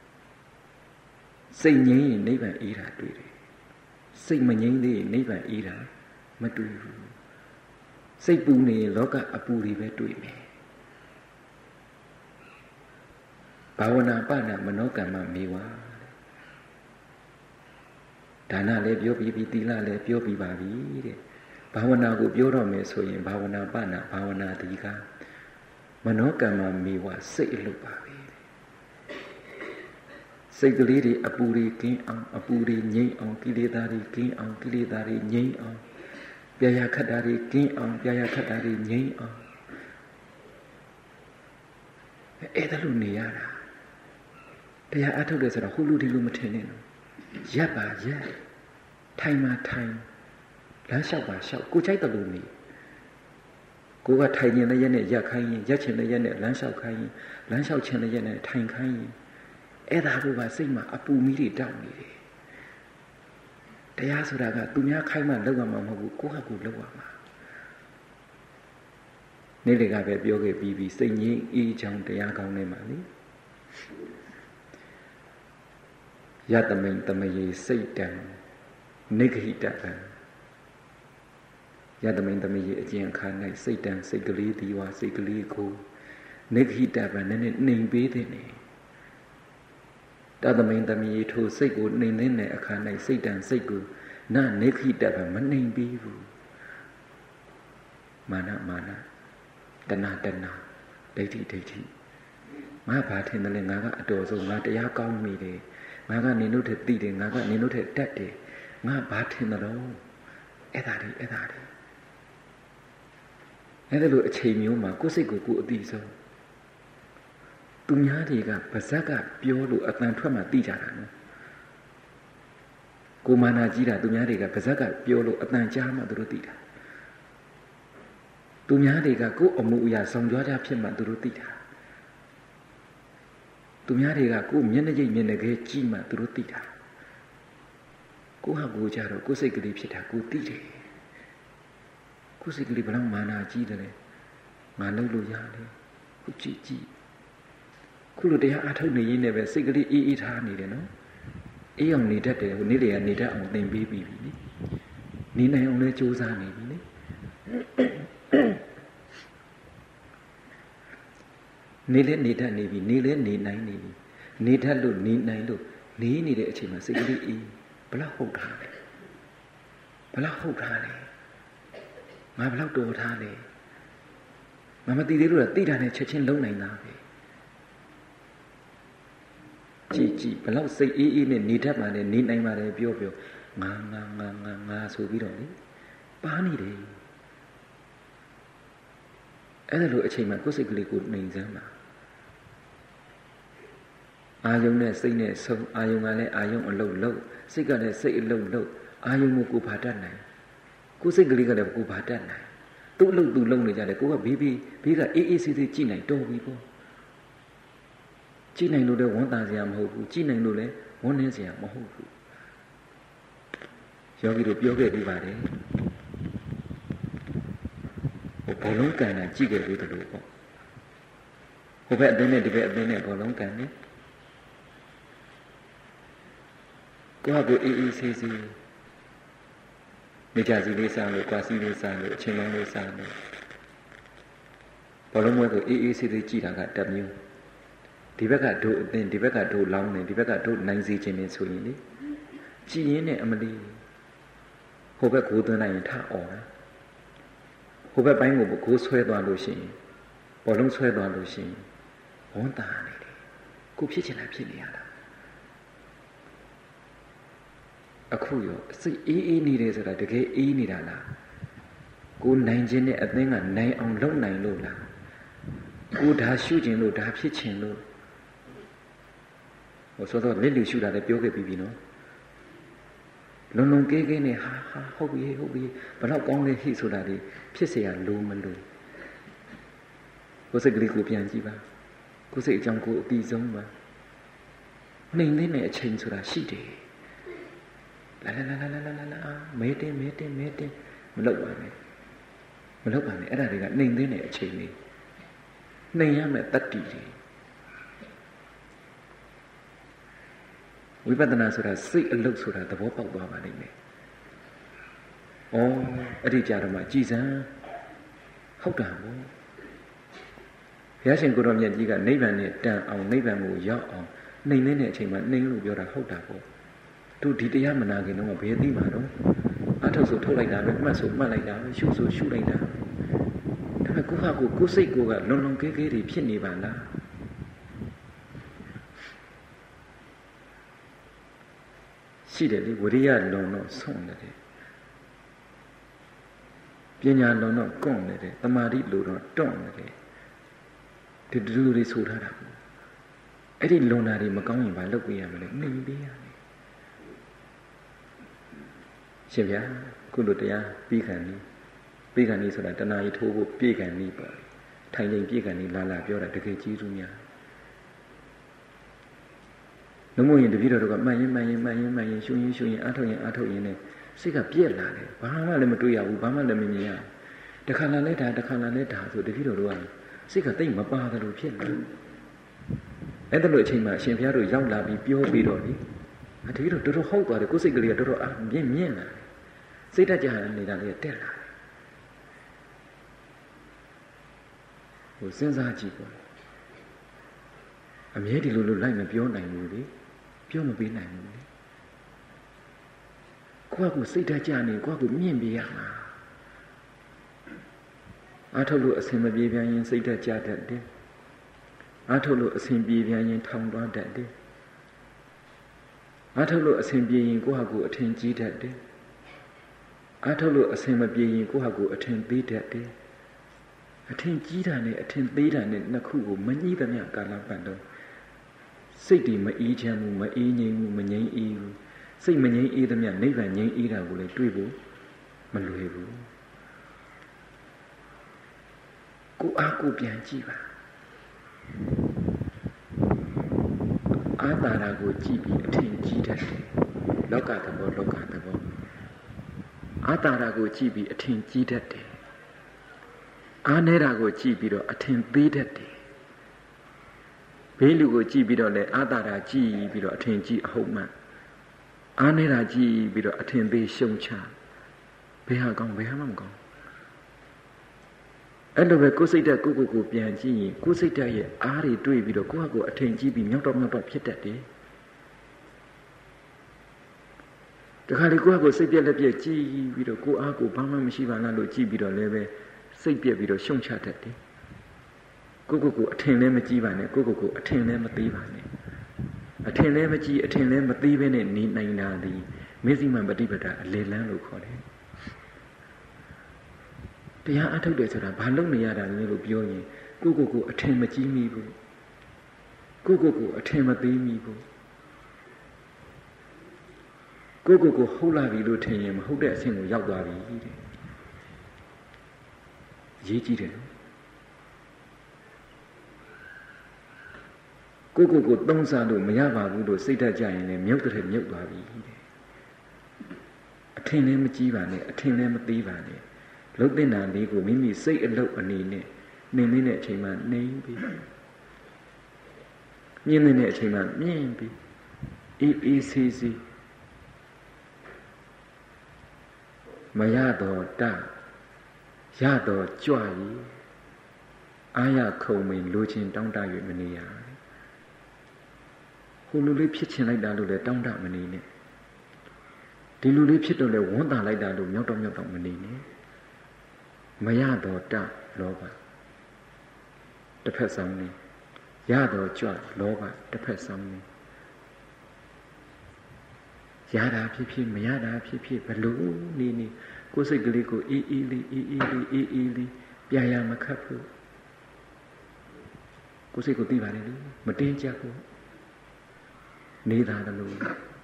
စိတ်ငြိမ်းရင်နိဗ္ဗာန်အေးတာတွေ့တယ်စိတ်မငြိမ်းသေးရင်နိဗ္ဗာန်အေးတာမတွေ့ဘူးစိတ်ပူနေရင်လောကအပူတွေပဲတွေ့မယ်ဘာဝနာပနာမနောကမ္မမေဝဒါနလည်းပြောပြီးပြီသီလလည်းပြောပြီးပါပြီတဲ့ဘာဝနာကိုပြောတော့မယ်ဆိုရင်ဘာဝနာပနာဘာဝနာဒီကမနောကမ္မမေဝစိတ်အလုပ်ပါပဲစိတ်ကလေးတွေအပူတွေကင်းအောင်အပူတွေငြိမ်းအောင်ကိလေသာတွေကင်းအောင်ကိလေသာတွေငြိမ်းအောင်ပြရာခတ်တာတွေကင်းအောင်ပြရာခတ်တာတွေငြိမ်းအောင်အဲ့ဒါလို့နေရတာတရားအထုတ်တယ်ဆိုတော့ဟိုလူဒီလူမထင်နဲ့နော်ရပ်ပါရပ်ထိုင်မှာထိုင်လမ်းလျှောက်ပါလျှောက်ကိုကြိုက်တယ်လို့နေကိုကထိုင်ရင်လည်းရက်နဲ့ရပ်ခိုင်းရင်ရပ်ချင်လည်းရက်နဲ့လမ်းလျှောက်ခိုင်းရင်လမ်းလျှောက်ချင်လည်းရက်နဲ့ထိုင်ခိုင်းရင်အဲ့ဒါကိုပါစိတ်မှာအပူမီးတွေတောက်နေတယ်တရားဆိုတာကသူများခိုင်းမှလောက်ရမှာမဟုတ်ဘူးကိုကကိုလောက်ရမှာနေ့တွေကပဲပြောခဲ့ပြီးပြီးစိတ်ငြိမ်းအေးချမ်းတရားကောင်းနေမှာလေယတမိန်တမယေစိတ်တံနိဂဟိတံယတမိန်တမယေအကျဉ်အခါ၌စိတ်တံစိတ်ကလေးဒီဝါစိတ်ကလေးကိုနိဂဟိတံနည်းနည်းနှိမ်ပေးတဲ့နေတတမိန်တမယေထိုစိတ်ကိုနှိမ်တဲ့အခါ၌စိတ်တံစိတ်ကိုနနိဂဟိတံမနှိမ်ပေးဘူးမာနမာနတဏတဏဒိဋ္ဌိဒိဋ္ဌိငါဘာထင်တယ်လဲငါကအတော်ဆုံးငါတရားကောင်းမိတယ်ငါကနင်တို့ထက်သိတယ်ငါကနင်တို့ထက်တတ်တယ်ငါဘာထင်တယ်လို့အဲ့ဒါတွေအဲ့ဒါတွေအဲ့ဒါလိုအချိန်မျိုးမှာကိုယ်စိတ်ကိုကိုယ်အသိဆုံးသူများတွေကပါဇက်ကပြောလို့အတန်ထွက်မှသိကြတာနော်ကိုမာနာကြီးတာသူများတွေကပါဇက်ကပြောလို့အတန်ကြားမှသူတို့သိတာသူများတွေကကိုယ်အမှုအရာဆောင်ကြွားကြဖြစ်မှသူတို့သိတာသူများတွေကကိုယ်မျက်နှာကြိတ်မျက်နှာခဲကြည့်မှသူတို့သိတာကိုယ်ဟာကိုယ်ကြတော့ကိုယ်စိတ်ကလေးဖြစ်တာကိုယ်သိတယ်ကိုယ်စိတ်ကလေးဘယ်လောက်မာနာကြီးတယ်လဲငါလုပ်လို့ရတယ်ခုကြည့်ကြည့်ခုလိုတရားအထုတ်နေရင်းနဲ့ပဲစိတ်ကလေးအေးအေးထားနေတယ်နော်အေးအောင်နေတတ်တယ်ဟိုနေ့တွေကနေတတ်အောင်သင်ပေးပြီးပြီနေနိုင်အောင်လည်းကြိုးစားနေပြီလေနေလဲနေတတ်နေပြီနေလဲနေနိုင်နေပြီနေတတ်လို့နေနိုင်လို့နေနေတဲ့အချိန်မှာစိတ်ကလေးအေးဘလောက်ဟုတ်တာလဲဘလောက်ဟုတ်တာလဲငါဘလောက်တော်ထားလဲငါမသိသေးလို့လားသိတာနဲ့ချက်ချင်းလုံးနိုင်တာပဲကြည့်ကြည့်ဘလောက်စိတ်အေးအေးနဲ့နေတတ်ပါလေနေနိုင်ပါတယ်ပြောပြောငါငါငါငါငါဆိုပြီးတော့လေပါနေတယ်အဲ့ဒါလိုအချိန်မှာကိုယ်စိတ်ကလေးကိုနှိမ်စမ်းပါအာယုံနဲ့စိတ်နဲ့ဆုံးအာယုံကလည်းအာယုံအလုံးလုံးစိတ်ကလည်းစိတ်အလုံးလုံးအာယုံကိုကိုယ်ဖာတတ်နိုင်ကိုယ်စိတ်ကလေးကလည်းကိုယ်ဖာတတ်နိုင်သူ့အလုပ်သူ့လုံးနေကြတယ်ကိုကဘေးဘေးဘေးကအေးအေးဆေးဆေးကြည့်နိုင်တော်ပြီပေါ့ကြည့်နိုင်လို့လည်းဝန်တာစရာမဟုတ်ဘူးကြည့်နိုင်လို့လည်းဝန်နေစရာမဟုတ်ဘူးယောဂီတို့ပြောခဲ့ပြီးပါတယ်ဟိုဘောလုံးကန်တာကြည့်ခဲ့ပြီးတယ်လို့ပေါ့ဟိုဘက်အသင်းနဲ့ဒီဘက်အသင်းနဲ့ဘောလုံးကန်နေကိုကကိုအေးအေးဆေးဆေးမိကြစီလေးစားလို့၊ကွာစီလေးစားလို့၊အချင်းလုံးလေးစားလို့ဘောလုံးပွဲကိုအေးအေးဆေးဆေးကြည့်တာကတစ်မျိုးဒီဘက်ကဒို့အသင်းဒီဘက်ကဒို့လောင်းနေဒီဘက်ကဒို့နိုင်စီခြင်းနေဆိုရင်လေကြည်ရင်းနဲ့အမလီဟိုဘက်ကိုသွင်းလိုက်ရင်ထအော်တာဟိုဘက်ပိုင်းကိုကိုဆွဲသွားလို့ရှိရင်ဘောလုံးဆွဲသွားလို့ရှိရင်ဝန်တာနေတယ်ကိုဖြစ်ချင်တာဖြစ်နေရတာအခုရောစိတ်အေးအေးနေတယ်ဆိုတာတကယ်အေးနေတာလားကိုနိုင်ခြင်းနဲ့အသင်းကနိုင်အောင်လုပ်နိုင်လို့လားကိုဒါရှုခြင်းလို့ဒါဖြစ်ခြင်းလို့ဟိုဆိုတော့လက်လူရှုတာလည်းပြောခဲ့ပြီးပြီနော်လုံလုံကဲကဲနဲ့ဟာဟာဟုတ်ပြီဟုတ်ပြီဘယ်တော့ကောင်းလဲဟိဆိုတာဒီဖြစ်เสียလို့မလို့ကိုယ်စိတ်ကလေးကိုပြန်ကြည့်ပါကိုယ်စိတ်အကြောင်းကိုအပြီးဆုံးပါနှိမ်နေတဲ့အချိန်ဆိုတာရှိတယ်လာလာလာလာလာလာလာမဲတင်မဲတင်မဲတင်မလုပ်ပါနဲ့မလုပ်ပါနဲ့အဲ့ဒါတွေကနှိမ်နေတဲ့အချိန်လေးနှိမ်ရမယ်တတ္တိတွေဝိပဿနာဆိုတာစိတ်အလုပ်ဆိုတာသဘောပေါက်သွားပါလိမ့်မယ်။အော်အဲ့ဒီကြတော့မှကြည်စံဟုတ်တာပေါ့။ဘုရားရှင်ကိုရောမြတ်ကြီးကနိဗ္ဗာန်နဲ့တန်အောင်နိဗ္ဗာန်ကိုရောက်အောင်နှိမ်နေတဲ့အချိန်မှာနှိမ်လို့ပြောတာဟုတ်တာပေါ့။တို့ဒီတရားမနာခင်တော့ဘယ်သိမှာတော့အထုတ်ဆိုထုတ်လိုက်တာပဲမှတ်ဆိုမှတ်လိုက်တာပဲရှုဆိုရှုလိုက်တာ။ဒါပေမဲ့ကိုယ့်ဟာကိုယ်ကိုယ်စိတ်ကိုယ်ကလုံလုံကဲကဲတွေဖြစ်နေပါလား။ရှိတယ်လေဝရိယလုံတော့ဆုံးတယ်ပညာလုံတော့ကွန့်တယ်တမာတိလုံတော့တွန့်တယ်ဒီတူတူလေးဆိုထားတာအဲ့ဒီလုံတာတွေမကောင်းရင်ဘာလုပ်ပေးရမလဲနှိမ်ပေးရမယ်ရှင်ဗျာခုလိုတရားပြီးခံနေပြီးခံနေဆိုတာတဏှာကြီးထိုးဖို့ပြေခံနေပေါ့ထိုင်ချိန်ပြေခံနေလာလာပြောတာတကယ်ကြီးစုများလုံးဝရင်တပည့်တော်တို့ကမှန်ရင်မှန်ရင်မှန်ရင်မှန်ရင်ရှုရင်ရှုရင်အားထုတ်ရင်အားထုတ်ရင်နဲ့စိတ်ကပြက်လာတယ်ဘာမှလည်းမတွေ့ရဘူးဘာမှလည်းမမြင်ရဘူးတခါလာလဲဒါတခါလာလဲဒါဆိုတပည့်တော်တို့ကစိတ်ကတိတ်မပါတယ်လို့ဖြစ်နေအဲ့ဒါလို့အချိန်မှာအရှင်ဘုရားတို့ရောက်လာပြီးပြောပြီးတော့လေအတပည့်တော်တော်တော်ဟုတ်သွားတယ်ကိုယ်စိတ်ကလေးကတော်တော်အားမြင့်မြင့်လာတယ်စိတ်တကြနေတာလေးတက်လာတယ်ဟိုစဉ်းစားကြည့်ပေါ့အမြဲဒီလိုလိုလိုက်မပြောနိုင်ဘူးလေပြောမပေးနိုင်ဘူးလေကိုယ့်ကိုစိတ်ဓာတ်ကြနေကိုယ့်ကိုမြင့်ပြရမှာအားထုတ်လို့အစဉ်မပြေပြန်ရင်စိတ်ဓာတ်ကြတတ်တယ်အားထုတ်လို့အစဉ်ပြေပြန်ရင်ထောင်သွားတတ်တယ်အားထုတ်လို့အစဉ်ပြေရင်ကိုယ့်ဟာကိုယ်အထင်ကြီးတတ်တယ်အားထုတ်လို့အစဉ်မပြေရင်ကိုယ့်ဟာကိုယ်အထင်သေးတတ်တယ်အထင်ကြီးတာနဲ့အထင်သေးတာနဲ့နှစ်ခုကိုမညှိသမျှကာလပတ်တော့စိတ်တွေမအေးချမ်းဘူးမအေးငြိမ်ဘူးမငြိမ်အေးဘူးစိတ်မငြိမ်အေးသမျှနိဗ္ဗာန်ငြိမ်အေးတာကိုလည်းတွေ့ဖို့မလွယ်ဘူးကိုအားကိုပြန်ကြည့်ပါအာသာရာကိုကြည့်ပြီးအထင်ကြီးတတ်တယ်လောကသဘောလောကသဘောအာသာရာကိုကြည့်ပြီးအထင်ကြီးတတ်တယ်အာနေတာကိုကြည့်ပြီးတော့အထင်သေးတတ်တယ်ဘေးလူကိုကြည့်ပြီးတော့လည်းအာသာရာကြည့်ပြီးတော့အထင်ကြီးအဟုတ်မှန်အာနေတာကြည့်ပြီးတော့အထင်သေးရှုံချဘယ်ဟာကောင်းဘယ်ဟာမှမကောင်းအဲ့လိုပဲကိုယ်စိတ်ဓာတ်ကိုကိုကိုပြန်ကြည့်ရင်ကိုယ်စိတ်ဓာတ်ရဲ့အားတွေတွေ့ပြီးတော့ကိုယ့်ဟာကိုယ်အထင်ကြီးပြီးမြောက်တော့မြောက်တော့ဖြစ်တတ်တယ်တခါလေကိုယ့်ဟာကိုယ်စိတ်ပြက်လက်ပြက်ကြည့်ပြီးတော့ကိုယ်အားကိုဘာမှမရှိပါလားလို့ကြည့်ပြီးတော့လည်းပဲစိတ်ပြက်ပြီးတော့ရှုံချတတ်တယ်ကိုကိုကိုအထင်လည်းမကြည့်ပါနဲ့ကိုကိုကိုအထင်လည်းမသေးပါနဲ့အထင်လည်းမကြည့်အထင်လည်းမသေးဘဲနဲ့နေနိုင်တာဒီမေဇိမံပฏิပဒါအလေလန်းလို့ခေါ်တယ်တရားအထုတ်တယ်ဆိုတာဘာလို့နေရတာလဲလို့ပြောရင်ကိုကိုကိုအထင်မကြည့်မိဘူးကိုကိုကိုအထင်မသေးမိဘူးကိုကိုကိုဟုတ်လာပြီလို့ထင်ရင်မဟုတ်တဲ့အဆင့်ကိုရောက်သွားပြီတဲ့ရေးကြည့်တယ်ကိုကိုကိုသုံးစားလို့မရပါဘူးလို့စိတ်ဓာတ်ကြရင်လည်းမြုပ်တဲ့မြုပ်သွားပြီတဲ့အထင်လည်းမကြည့်ပါနဲ့အထင်လည်းမသေးပါနဲ့လှုပ်တဲ့နာလေးကိုမိမိစိတ်အလုတ်အနေနဲ့နေနေတဲ့အချိန်မှနေပြီးမြင်နေတဲ့အချိန်မှမြင်ပြီးအေးအေးဆေးဆေးမရတော့တရတော့ကြွရီအာရခုံမင်းလိုချင်တောင်းတ၍မနေရဟိုလူလေးဖြစ်ချင်လိုက်တာလို့လည်းတောင်းတမနေနဲ့ဒီလူလေးဖြစ်တော့လည်းဝန်းတာလိုက်တာလို့မြောက်တော့မြောက်တော့မနေနဲ့မရတော့တလောဘတစ်ဖက်ဆောင်နေရတော့ကြွလောဘတစ်ဖက်ဆောင်နေရတာဖြစ်ဖြစ်မရတာဖြစ်ဖြစ်ဘလို့နေနေကိုယ်စိတ်ကလေးကိုအေးအေးလေးအေးအေးလေးအေးအေးလေးပြာရမခတ်ဘူးကိုယ်စိတ်ကိုသိပါလေလေမတင်းကြဘူးနေတာတလို့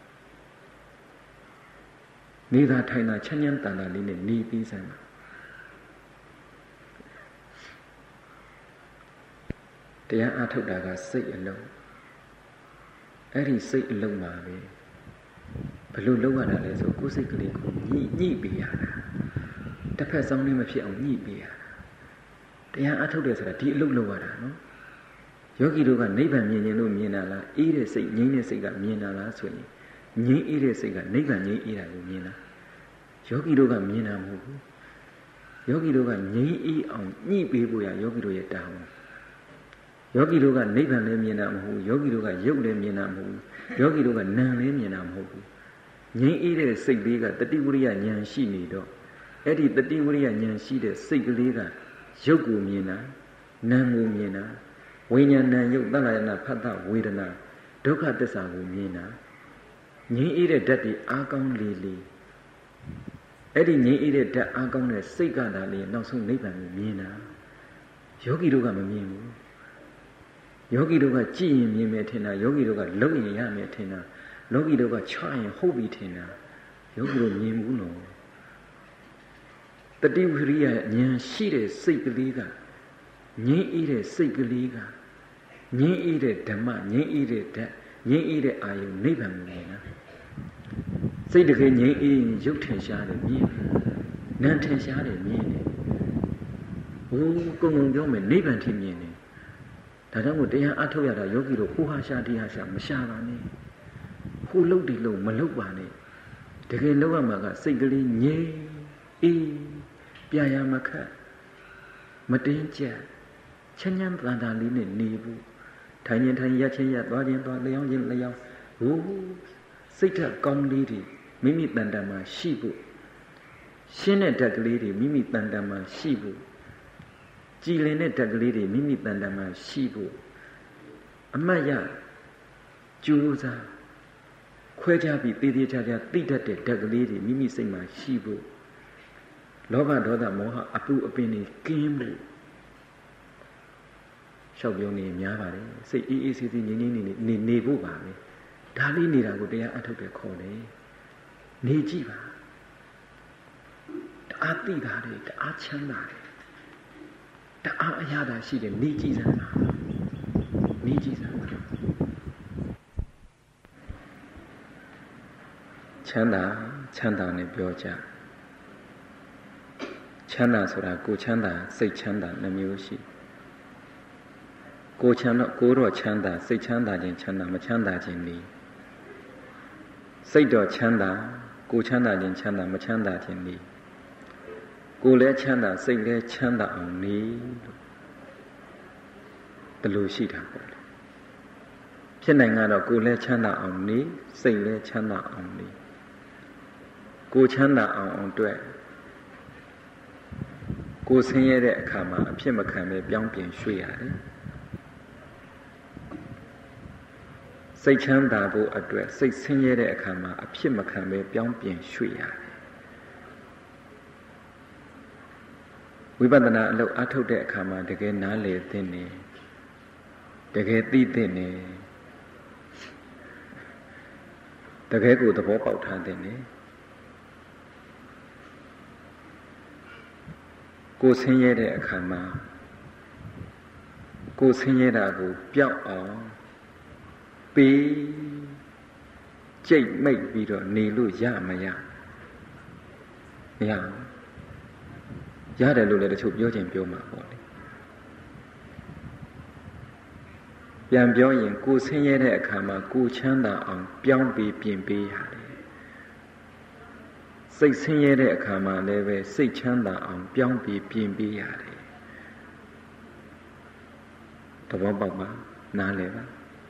နေတာထိုင်တာချမ်းချမ်းတန်တာလေးနဲ့နေပြီးစမ်းပါတရားအထုတ်တာကစိတ်အလုံးအဲ့ဒီစိတ်အလုံးမှာပဲဘယ်လိုလုပ်ရတာလဲဆိုကိုယ်စိတ်ကလေးကိုညှိညှိပေးရတာတစ်ဖက်ဆောင်လေးမဖြစ်အောင်ညှိပေးရတာတရားအထုတ်တယ်ဆိုတာဒီအလုပ်လုပ်ရတာနော်ယောဂီတို့ကနိဗ္ဗာန်မြင်ရင်လို့မြင်တာလားအေးတဲ့စိတ်ငြိမ်းတဲ့စိတ်ကမြင်တာလားဆိုရင်ငြိမ်းအေးတဲ့စိတ်ကနိဗ္ဗာန်ငြိမ်းအေးတာကိုမြင်တာယောဂီတို့ကမြင်တာမဟုတ်ဘူးယောဂီတို့ကငြိမ်းအေးအောင်ညှိပေးဖို့ရယောဂီတို့ရဲ့တာဝန်ယောဂီတို့ကနိဗ္ဗာန်လည်းမြင်တာမဟုတ်ဘူးယောဂီတို့ကရုပ်လည်းမြင်တာမဟုတ်ဘူးယောဂီတို့ကနာမ်လည်းမြင်တာမဟုတ်ဘူးငြိမ်းအေးတဲ့စိတ်လေးကတတိဝရိယဉာဏ်ရှိနေတော့အဲ့ဒီတတိဝရိယဉာဏ်ရှိတဲ့စိတ်ကလေးကရုပ်ကိုမြင်တာနာမ်ကိုမြင်တာဝိညာဏံယုတ်တဏှာယနာဖတ်တဝေဒနာဒုက္ခသစ္စာကိုမြင်တာငြိမ်းအေးတဲ့ဓာတ်တွေအားကောင်းလေလေအဲ့ဒီငြိမ်းအေးတဲ့ဓာတ်အားကောင်းတဲ့စိတ်ကသာလေနောက်ဆုံးနိဗ္ဗာန်ကိုမြင်တာယောဂီတို့ကမမြင်ဘူးယောဂီတို့ကကြည့်ရင်မြင်မယ်ထင်တာယောဂီတို့ကလုပ်ရင်ရမယ်ထင်တာလောကီတို့ကချရင်ဟုတ်ပြီထင်တာယောဂီတို့မြင်ဘူးနော်တတိဝိရိယဉာဏ်ရှိတဲ့စိတ်ကလေးကငြိမ်းအေးတဲ့စိတ်ကလေးကငြိမ်းအေးတဲ့ဓမ္မငြိမ်းအေးတဲ့ဓာတ်ငြိမ်းအေးတဲ့အာယုနိဗ္ဗာန်ကိုမြင်တာစိတ်တကယ်ငြိမ်းအေးရင်ရုပ်ထင်ရှားတယ်မြင်တယ်နာမ်ထင်ရှားတယ်မြင်တယ်ဟိုးကုံကုံပြောမယ်နိဗ္ဗာန်ထိမြင်တယ်ဒါကြောင့်မို့တရားအထုတ်ရတာယောဂီတို့ဟိုဟာရှာဒီဟာရှာမရှာပါနဲ့ဟိုလှုပ်ဒီလှုပ်မလှုပ်ပါနဲ့တကယ်လှုပ်ရမှာကစိတ်ကလေးငြိမ်းအေးပြာရမခတ်မတင်းကြပ်ချမ်းချမ်းတန်တာလေးနဲ့နေဘူးထိုင်ရင်ထိုင်ရချင်းရသွားချင်းသွားလျောင်းချင်းလျောင်းဟိုးစိတ်ဓာတ်ကောင်းလေးတွေမိမိတန်တန်မှာရှိဖို့ရှင်းတဲ့ဓာတ်ကလေးတွေမိမိတန်တန်မှာရှိဖို့ကြည်လင်တဲ့ဓာတ်ကလေးတွေမိမိတန်တန်မှာရှိဖို့အမှတ်ရကြိုးစားခွဲခြားပြီးတည်တည်ချာချာသိတတ်တဲ့ဓာတ်ကလေးတွေမိမိစိတ်မှာရှိဖို့လောဘဒေါသမောဟအပူအပင်တွေကင်းဖို့လျှောက်ပြောနေများပါတယ်စိတ်အေးအေးဆေးဆေးငြိမ်းငြိမ်းနေနေနေဖို့ပါပဲဒါလေးနေတာကိုတရားအထုတ်တယ်ခေါ်တယ်နေကြည့်ပါတအားသိတာတယ်တအားချမ်းသာတယ်တအားအရသာရှိတယ်နေကြည့်စမ်းပါနေကြည့်စမ်းပါချမ်းသာချမ်းသာနဲ့ပြောကြချမ်းသာဆိုတာကိုချမ်းသာစိတ်ချမ်းသာနှမျိုးရှိကိုချမ်းတော့ကိုတော့ချမ်းသာစိတ်ချမ်းသာခြင်းချမ်းသာမချမ်းသာခြင်းနေစိတ်တော့ချမ်းသာကိုချမ်းသာခြင်းချမ်းသာမချမ်းသာခြင်းနေကိုလည်းချမ်းသာစိတ်လည်းချမ်းသာအောင်နေလို့ဘယ်လိုရှိတာပေါ့လေဖြစ်နိုင်ကတော့ကိုလည်းချမ်းသာအောင်နေစိတ်လည်းချမ်းသာအောင်နေကိုချမ်းသာအောင်အောင်တွေ့ကိုဆင်းရဲတဲ့အခါမှာအဖြစ်မခံပဲပြောင်းပြင်ရွှေ့ရတယ်စိတ်ချမ်းသာဖို့အတွက်စိတ်ဆင်းရဲတဲ့အခါမှာအဖြစ်မခံပဲပြောင်းပြင်ရွှေ့ရတယ်ဝိပဿနာအလုပ်အားထုတ်တဲ့အခါမှာတကယ်နားလည်သင့်နေတကယ်သိသင့်နေတကယ်ကိုသဘောပေါက်ထားသင့်နေကိုဆင်းရဲတဲ့အခါမှာကိုဆင်းရဲတာကိုပျောက်အောင်ပေးကြိတ်မိတ်ပြီးတော့နေလို့ရမရမရရတယ်လို့လည်းတချို့ပြောချင်ပြောမှာပေါ့လေပြန်ပြောရင်ကိုဆင်းရဲတဲ့အခါမှာကိုချမ်းသာအောင်ပြောင်းပြီးပြင်ပေးရတယ်စိတ်ဆင်းရဲတဲ့အခါမှာလည်းပဲစိတ်ချမ်းသာအောင်ပြောင်းပြီးပြင်ပေးရတယ်သဘောပေါက်ပါနားလည်ပါ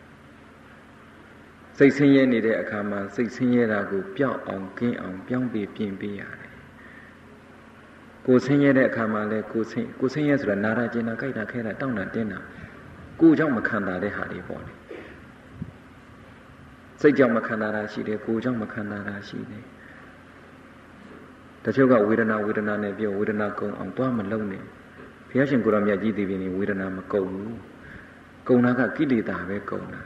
စိတ်ဆင်းရဲနေတဲ့အခါမှာစိတ်ဆင်းရဲတာကိုပျောက်အောင်ကင်းအောင်ပြောင်းပြီးပြင်ပေးရတယ်ကိုဆင်းရဲတဲ့အခါမှာလည်းကိုဆင်းကိုဆင်းရဲဆိုတာနာတာကျင်တာကြိုက်တာခဲတာတောင့်တာတင်းတာကိုကြောင့်မခံတာတဲ့ဟာတွေပေါ့လေစိတ်ကြောင့်မခံတာတာရှိတယ်ကိုကြောင့်မခံတာတာရှိတယ်တချို့ကဝေဒနာဝေဒနာနဲ့ပြောဝေဒနာကုန်အောင်တွားမလုံးနဲ့ဘုရားရှင်ကိုရောမြတ်ကြီးသိပြီနေဝေဒနာမကုန်ဘူးကုန်တာကကိလေသာပဲကုန်တာ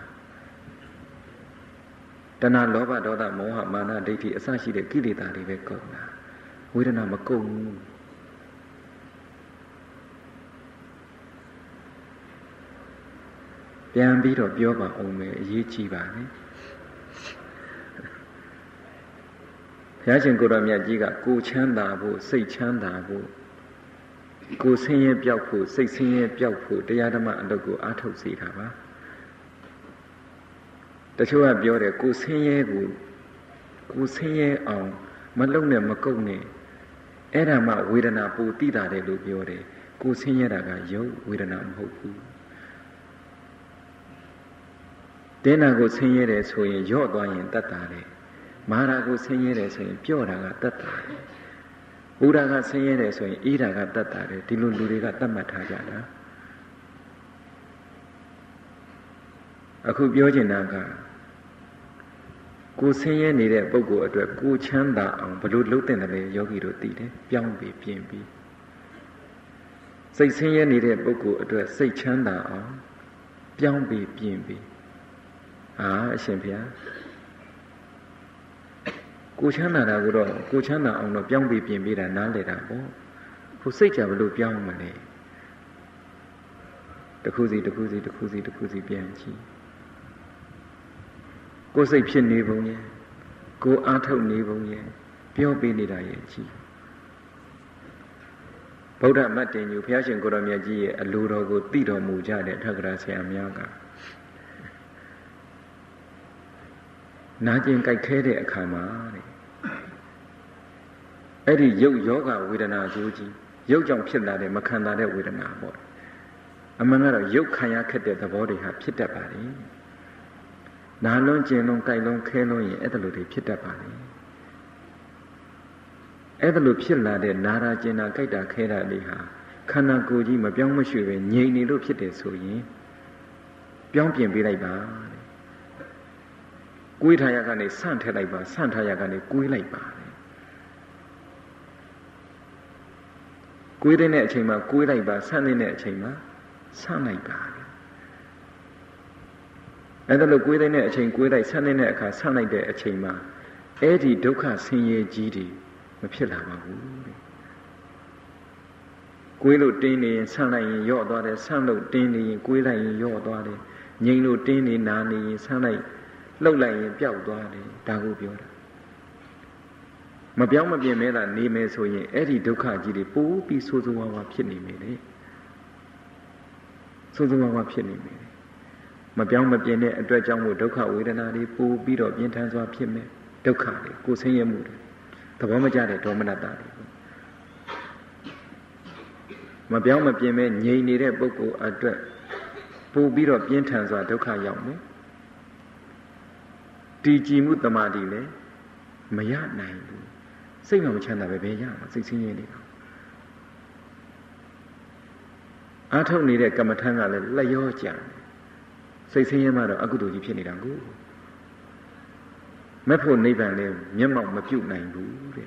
တဏှာလောဘဒေါသမောဟမာနဒိဋ္ဌိအစရှိတဲ့ကိလေသာတွေပဲကုန်တာဝေဒနာမကုန်ဘူးပြန်ပြီးတော့ပြောပါအောင်မယ်အရေးကြီးပါနဲ့ဘုရားရှင်ကိုရောမြတ်ကြီးကကိုချမ်းသာဖို့စိတ်ချမ်းသာဖို့ကိုဆင်းရဲပြောက်ဖို့စိတ်ဆင်းရဲပြောက်ဖို့တရားဓမ္မအလုပ်ကိုအားထုတ်စေတာပါတချို့ကပြောတယ်ကိုဆင်းရဲကိုကိုဆင်းရဲအောင်မလုံနဲ့မကုတ်နဲ့အဲ့ဒါမှဝေဒနာပူတိတာတယ်လို့ပြောတယ်ကိုဆင်းရဲတာကယုတ်ဝေဒနာမဟုတ်ဘူးတင်းနာကိုဆင်းရဲတယ်ဆိုရင်ရော့သွားရင်တတ်တာလေမာရာကိုဆင်းရဲတယ်ဆိုရင်ပြော့တာကတတ်တာလေဘုရားကဆင်းရဲတယ်ဆိုရင်အေးတာကတတ်တာလေဒီလိုလူတွေကတတ်မှတ်ထားကြတာအခုပြောချင်တာကကိုဆင်းရဲနေတဲ့ပုဂ္ဂိုလ်အတွက်ကိုချမ်းသာအောင်ဘလို့လုပ်တဲ့တယ်လဲယောဂီတို့သိတယ်ပြောင်းပြီးပြင်ပြီးစိတ်ဆင်းရဲနေတဲ့ပုဂ္ဂိုလ်အတွက်စိတ်ချမ်းသာအောင်ပြောင်းပြီးပြင်ပြီးအာအရှင်ဘုရားကိုချမ်းသာတာကိုတော့ကိုချမ်းသာအောင်တော့ပြောင်းပြီးပြင်ပြီးတာနားလေတာပေါ့ကိုစိတ်ကြဘလို့ပြောင်းမလဲတခုစီတခုစီတခုစီတခုစီပြန်ကြည့်ကိုစိတ်ဖြစ်နေပုံရဲ့ကိုအားထုတ်နေပုံရဲ့ပြောပေးနေတာရဲ့ကြည့်ဗုဒ္ဓမတ်တင်ညူဘုရားရှင်ကိုရောမြတ်ကြီးရဲ့အလိုတော်ကိုသိတော်မူကြတဲ့ထက္ကရာဆရာများကနာကျင်ကြိုက်ခဲတဲ့အခါမှာတဲ့အဲ့ဒီရုပ်ယောဂဝေဒနာဆိုကြီးရုပ်ကြောင့်ဖြစ်လာတဲ့မခံတာတဲ့ဝေဒနာပေါ့အမှန်ကတော့ရုပ်ခံရခက်တဲ့သဘောတွေဟာဖြစ်တတ်ပါလေနာလွန်းကျင်လွန်းကြိုက်လွန်းခဲလွန်းရင်အဲ့ဒါလိုတွေဖြစ်တတ်ပါလေအဲ့ဒါလိုဖြစ်လာတဲ့နာရာကျင်တာကြိုက်တာခဲတာတွေဟာခန္ဓာကိုယ်ကြီးမပြောင်းမရွှေ့ပဲငြိမ်နေလို့ဖြစ်တယ်ဆိုရင်ပြောင်းပြင်ပေးလိုက်ပါတဲ့ကိုယ်ထားရကနေဆန့်ထည့်လိုက်ပါဆန့်ထားရကနေကိုယ်လိုက်ပါကိုယ်တဲ့အချိန်မှာကိုယ်လိုက်ပါဆန့်တဲ့အချိန်မှာဆန့်လိုက်ပါအဲ့ဒါလို့ကိုယ်တဲ့အချိန်ကိုယ်လိုက်ဆန့်တဲ့အခါဆန့်လိုက်တဲ့အချိန်မှာအဲ့ဒီဒုက္ခဆင်းရဲကြီးတွေမဖြစ်လာပါဘူးတဲ့ကွေးလို့တင်းနေရင်ဆန့်လိုက်ရင်ရော့သွားတယ်ဆန့်လို့တင်းနေရင်ကွေးလိုက်ရင်ရော့သွားတယ်ငြိမ်လို့တင်းနေနာနေရင်ဆန့်လိုက်လှုပ်လိုက်ရင်ပျောက်သွားတယ်ဒါကိုပြောတာမပြောင်းမပြင်းမဲတာနေမယ်ဆိုရင်အဲ့ဒီဒုက္ခကြီးတွေပိုးပြီးဆိုးဆိုးဝါးဝါဖြစ်နေမယ်လေဆိုးဆိုးဝါးဝါဖြစ်နေမယ်မပြောင်းမပြင်းတဲ့အတွက်ကြောင့်မို့ဒုက္ခဝေဒနာတွေပိုးပြီးတော့ပြင်းထန်စွာဖြစ်မယ်ဒုက္ခတွေကိုဆင်းရဲမှုတွေသဘောမကျတဲ့ဒေါမနတာတွေမပြောင်းမပြင်းမဲငြိမ်နေတဲ့ပုဂ္ဂိုလ်အတွက်ပို့ပြီးတော့ပြင်းထန်စွာဒုက္ခရောက်မယ်တည်ကြည်မှုတမာတိလည်းမရနိုင်ဘူးစိတ်မှမချမ်းသာပဲဘယ်ရမှာစိတ်ဆင်းရဲနေတာအားထုတ်နေတဲ့ကမ္မထမ်းကလည်းလက်ရောကြစိတ်ဆင်းရဲမှတော့အကုသိုလ်ကြီးဖြစ်နေတာကိုမက်ဖို့နိဗ္ဗာန်လည်းမျက်မှောက်မပြုတ်နိုင်ဘူးတဲ့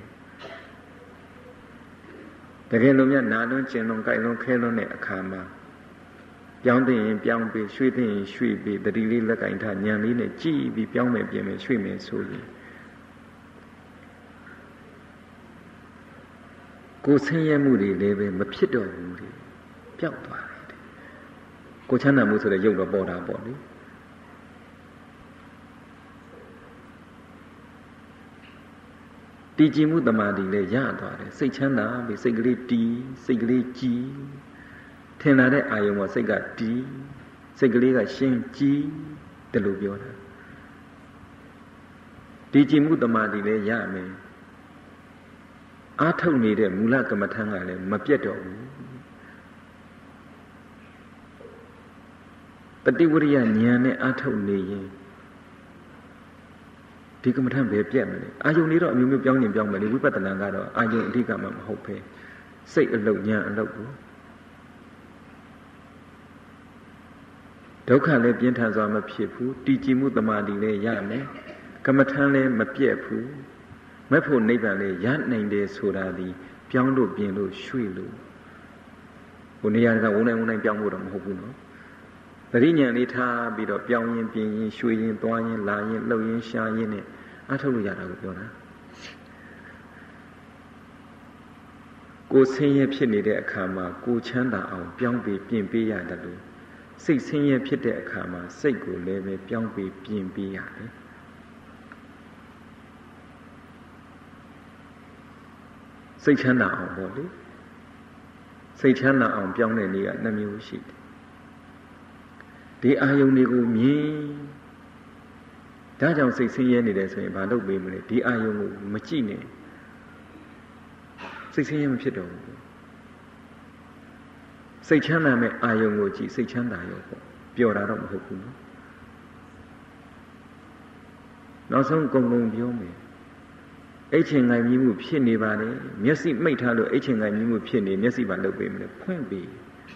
တကယ်လို့များနာလွန်းကျင်လွန်းကြိုက်လွန်းခဲလွန်းတဲ့အခါမှာပြောင်းသိရင်ပြောင်းပြီးရွှေ့သိရင်ရွှေ့ပြီးတတိလေးလက်ကင်ထားညံလေးနဲ့ကြည်ပြီးပြောင်းမယ်ပြင်မယ်ရွှေ့မယ်ဆိုရင်ကိုဆင်းရဲမှုတွေလည်းပဲမဖြစ်တော့ဘူးလေပျောက်သွားတယ်ကိုချမ်းသာမှုဆိုတဲ့ရုပ်တော့ပေါ်တာပေါ့လေတည်ကြည်မှုတမာတိလည်းရသွားတယ်စိတ်ချမ်းသာပြီးစိတ်ကလေးတည်စိတ်ကလေးကြည်ထင်လာတဲ့အာယုံမှာစိတ်ကတည်စိတ်ကလေးကရှင်းကြည်တယ်လို့ပြောတာတည်ကြည်မှုတမာတိလည်းရမယ်အားထုတ်နေတဲ့မူလကမ္မထံကလည်းမပြတ်တော့ဘူးတတိဝရိယဉာဏ်နဲ့အားထုတ်နေရင်ဒီကမ္မထံပဲပြတ်မလဲအာယုန်လေးတော့အမျိုးမျိုးပြောင်းရင်ပြောင်းမယ်လေဝိပဿနာကတော့အာယုန်အဓိကမှမဟုတ်ပဲစိတ်အလုပ်ဉာဏ်အလုပ်ကိုဒုက္ခလည်းပြင်းထန်စွာမဖြစ်ဘူးတည်ကြည်မှုတမာတိလည်းရမယ်ကမ္မထံလည်းမပြတ်ဘူးမက်ဖို့နိဗ္ဗာန်လည်းရနိုင်တယ်ဆိုတာဒီပြောင်းလို့ပြင်လို့ရွှေ့လို့ဟိုနေရာကဝုန်းနိုင်ဝုန်းနိုင်ပြောင်းဖို့တော့မဟုတ်ဘူးနော်ပရိညာဉ်လေးထားပြီးတော့ပြောင်းရင်ပြင်ရင်ရွှေ့ရင်သွားရင်လာရင်လှုပ်ရင်ရှားရင်နဲ့အထုတ်လို့ရတာကိုပြောတာကိုဆင်းရဲဖြစ်နေတဲ့အခါမှာကိုချမ်းသာအောင်ပြောင်းပြီးပြင်ပေးရတယ်လို့စိတ်ဆင်းရဲဖြစ်တဲ့အခါမှာစိတ်ကိုလည်းပဲပြောင်းပြီးပြင်ပေးရတယ်စိတ်ချမ်းသာအောင်ပေါ့လေစိတ်ချမ်းသာအောင်ပြောင်းတဲ့နေ့ကနှစ်မျိုးရှိတယ်ဒီအာယုန်တွေကိုမြင်ဒါကြောင့်စိတ်ဆင်းရဲနေတယ်ဆိုရင်ဘာလုပ်ပေးမလဲဒီအာယုန်ကိုမကြည့်နဲ့စိတ်ဆင်းရဲမဖြစ်တော့ဘူးစိတ်ချမ်းသာမဲ့အာယုန်ကိုကြည့်စိတ်ချမ်းသာရောပေါ့ပျော်တာတော့မဟုတ်ဘူးနော်နောက်ဆုံးကုံကုံပြောမယ်အိတ်ချင်ငိုင်မြည်မှုဖြစ်နေပါလေမျက်စိမိတ်ထားလို့အိတ်ချင်ငိုင်မြည်မှုဖြစ်နေမျက်စိပါလုပ်ပေးမလဲဖွင့်ပေး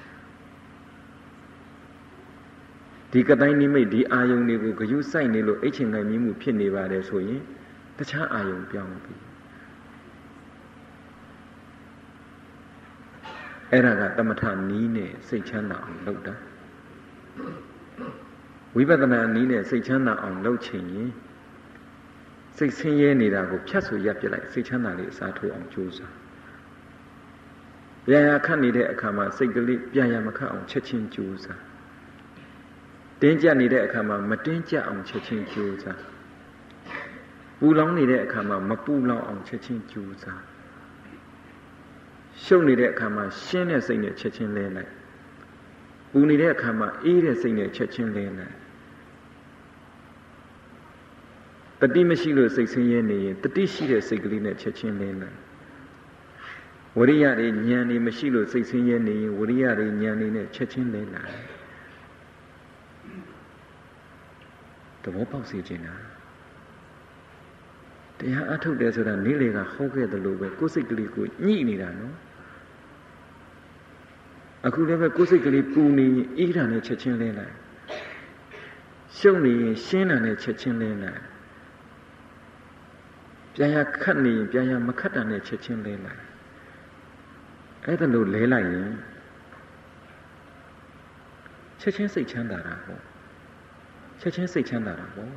ဒီကတိုင်းနိမိတ်ဒီအာယုန်တွေကိုဂယုစိုက်နေလို့အိတ်ချင်ငိုင်မြည်မှုဖြစ်နေပါတယ်ဆိုရင်တခြားအာယုန်ပြောင်းပြီးအဲ့ဒါကတမထနီးနဲ့စိတ်ချမ်းသာအောင်လုပ်တာဝိပဿနာနီးနဲ့စိတ်ချမ်းသာအောင်လုပ်ချင်ရင်စိတ်ဆင်းရဲနေတာကိုဖြတ်ဆိုရပ်ပြလိုက်စိတ်ချမ်းသာလေးအစားထိုးအောင်ကြိုးစားပြာရခတ်နေတဲ့အခါမှာစိတ်ကလေးပြာရမခတ်အောင်ချက်ချင်းကြိုးစားတင်းကျပ်နေတဲ့အခါမှာမတင်းကျပ်အောင်ချက်ချင်းကြိုးစားပူလောင်နေတဲ့အခါမှာမပူလောင်အောင်ချက်ချင်းကြိုးစားရှုပ်နေတဲ့အခါမှာရှင်းတဲ့စိတ်နဲ့ချက်ချင်းလဲလိုက်ပူနေတဲ့အခါမှာအေးတဲ့စိတ်နဲ့ချက်ချင်းလဲလိုက်တတိမရှိလို့စိတ်ဆင်းရဲနေရင်တတိရှိတဲ့စိတ်ကလေးနဲ့ချက်ချင်းလဲလိုက်ဝရိယတွေဉာဏ်တွေမရှိလို့စိတ်ဆင်းရဲနေရင်ဝရိယတွေဉာဏ်တွေနဲ့ချက်ချင်းလဲလိုက်သဘောပေါက်စေချင်တာတရားအထုတ်တယ်ဆိုတာနေ့လေကဟောခဲ့တယ်လို့ပဲကိုယ်စိတ်ကလေးကိုညှိနေတာနော်အခုလည်းပဲကိုယ်စိတ်ကလေးပူနေရင်အေးတာနဲ့ချက်ချင်းလဲလိုက်ရှုပ်နေရင်ရှင်းတာနဲ့ချက်ချင်းလဲလိုက်ပြန်ရခတ်နေရင်ပြန်ရမခတ်တာနဲ့ချက်ချင်းလဲလိုက်အဲ့ဒါလို့လဲလိုက်ရင်ချက်ချင်းစိတ်ချမ်းသာတာပေါ့ချက်ချင်းစိတ်ချမ်းသာတာပေါ့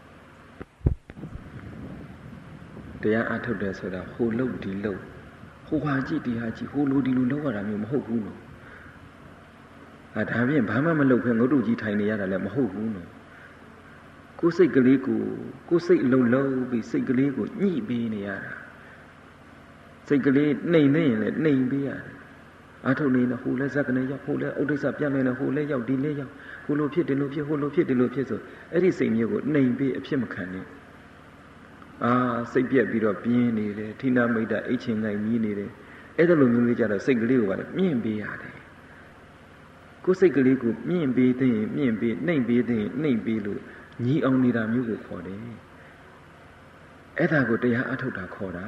တရားအထုတ်တယ်ဆိုတာဟိုလှုပ်ဒီလှုပ်ဟဟိုဟာကြည့်ဒီဟာကြည့်ဟိုလိုဒီလိုလောက်ရတာမျိုးမဟုတ်ဘူးနော်အဲဒါပြင်ဘာမှမလုပ်ဖဲငုတ်တုကြီးထိုင်နေရတာလည်းမဟုတ်ဘူးနော်ကိုယ်စိတ်ကလေးကိုကိုယ်စိတ်အလုံးလုံးပြီးစိတ်ကလေးကိုညှိပေးနေရတာစိတ်ကလေးနှိမ်နေရင်လည်းနှိမ်ပေးရတယ်အာထုတ်နေတော့ဟိုလဲဇက်ကနေရောက်ဟိုလဲဥဒိစ္စပြတ်နေတော့ဟိုလဲရောက်ဒီလဲရောက်ဟိုလိုဖြစ်ဒီလိုဖြစ်ဟိုလိုဖြစ်ဒီလိုဖြစ်ဆိုအဲ့ဒီစိတ်မျိုးကိုနှိမ်ပေးအဖြစ်မခံနဲ့အာစိတ်ပြက်ပြီးတော့ပြင်းနေတယ်ဌိနမိတ်တအိတ်ချင်ငိုင်မြည်နေတယ်အဲ့ဒါလိုမျိုးလေးကြတော့စိတ်ကလေးကိုပါလေမြင့်ပေးရတယ်ကိုယ်စိတ်ကလေးကိုမြင့်ပေးတဲ့မြင့်ပေးနှိမ်ပေးတဲ့နှိမ်ပေးလို့ညီအောင်နေတာမျိုးကိုခေါ်တယ်အဲ့ဒါကိုတရားအထုတ်တာခေါ်တာ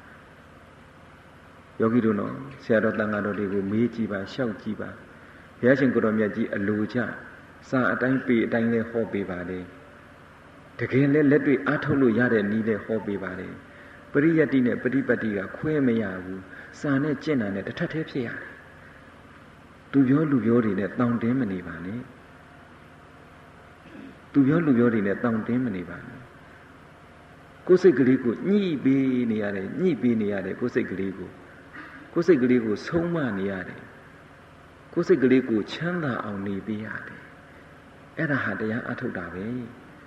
ယောဂီတို့နော်ဆရာတော်တန်ဃာတော်တွေကိုမေးကြည့်ပါရှောက်ကြည့်ပါဘုရားရှင်ကိုတော်မြတ်ကြီးအလိုချစာအတိုင်းပေအတိုင်းလဲဟောပေးပါလေတကယ်လဲလက်တွေ့အထုတ်လို့ရတဲ့နည်းလဲဟောပေးပါလေပရိယတ္တိနဲ့ပฏิပတ်တိကခွဲမရဘူးစာနဲ့ကျင့်တာနဲ့တစ်ထပ်တည်းဖြစ်ရတယ်သူပြောလူပြောတွေနဲ့တောင်းတင်းမနေပါနဲ့သူပြောလူပြောတွေနဲ့တောင်းတင်းမနေပါနဲ့ကိုယ်စိတ်ကလေးကိုညှိပေးနေရတယ်ညှိပေးနေရတယ်ကိုယ်စိတ်ကလေးကိုကိုယ်စိတ်ကလေးကိုဆုံးမနေရတယ်ကိုယ်စိတ်ကလေးကိုချမ်းသာအောင်နေပေးရတယ်အဲ့ဒါဟာတရားအထုတ်တာပဲ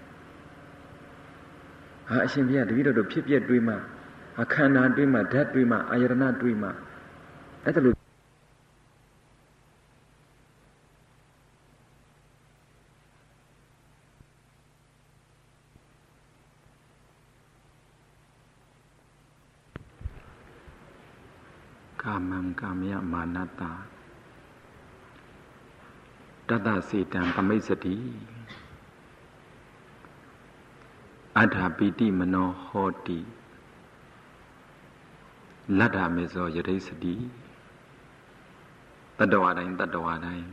ဟာအရှင်ဘုရားတပည့်တော်တို့ဖြစ်ပြက်တွေးမှအခန္ဓာတွေးမှဓာတ်တွေးမှအာယတနာတွေးမှအဲ့ဒါလိုကာမံကာမယမာနတာတတ္တစေတံပမိစ္ဆတိအဋ္ဌပိတိမနောဟောတိလတ္ထမေဇောယရိစတိတတ္တဝါတိုင်းတတ္တဝါတိုင်း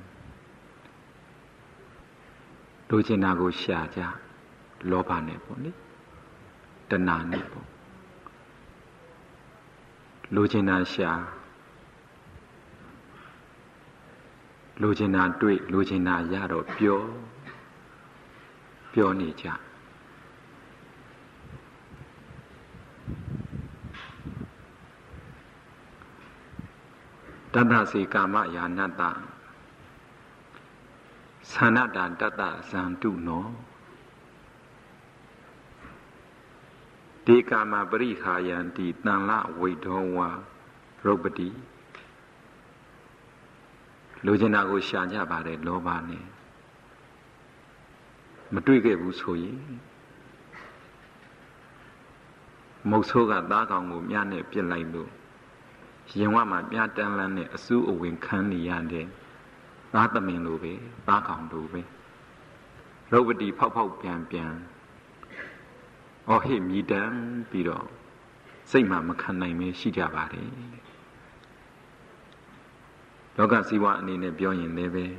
လိုချင်တာကိုရှာကြလောဘနဲ့ပေါ့လေတဏှာနဲ့ပေါ့လိုချင်တာရှာလိုချင်တာတွေ့လိုချင်တာရတော့ပြောပြောနေကြတတ္တစေကာမယာနတ္တသန္နတာတတ္တဇံတုနောဒေကာမပရိခာယံတိတန်လဝိဒောဝါရုပတိလိုချင်တာကိုရှာကြပါတယ်လောဘနဲ့မတွေ့ခဲ့ဘူးဆိုရင်မုတ်ဆိုးကသားကောင်ကိုမြားနဲ့ပြစ်လိုက်လို့ရင်ဝမှာမြားတန်းလန်းနဲ့အစူးအဝင်ခံနေရတယ်သားသမင်လိုပဲသားကောင်လိုပဲရုပတိဖောက်ဖောက်ပြန်ပြန်အော်ဟိမြည်တမ်းပြီးတော့စိတ်မှမခံနိုင်ပဲရှိကြပါတယ်လောကစီဝါအနေနဲ့ပြောရင်လည်းပဲ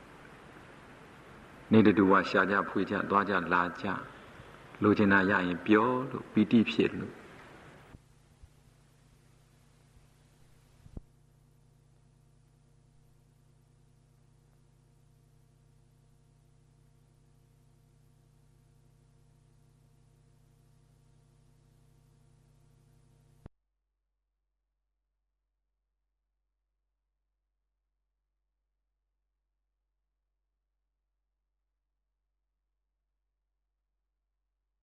နေတတူဝါရှာကြဖွေကြသွားကြလာကြလိုချင်တာရရင်ပြောလို့ပီတိဖြစ်လို့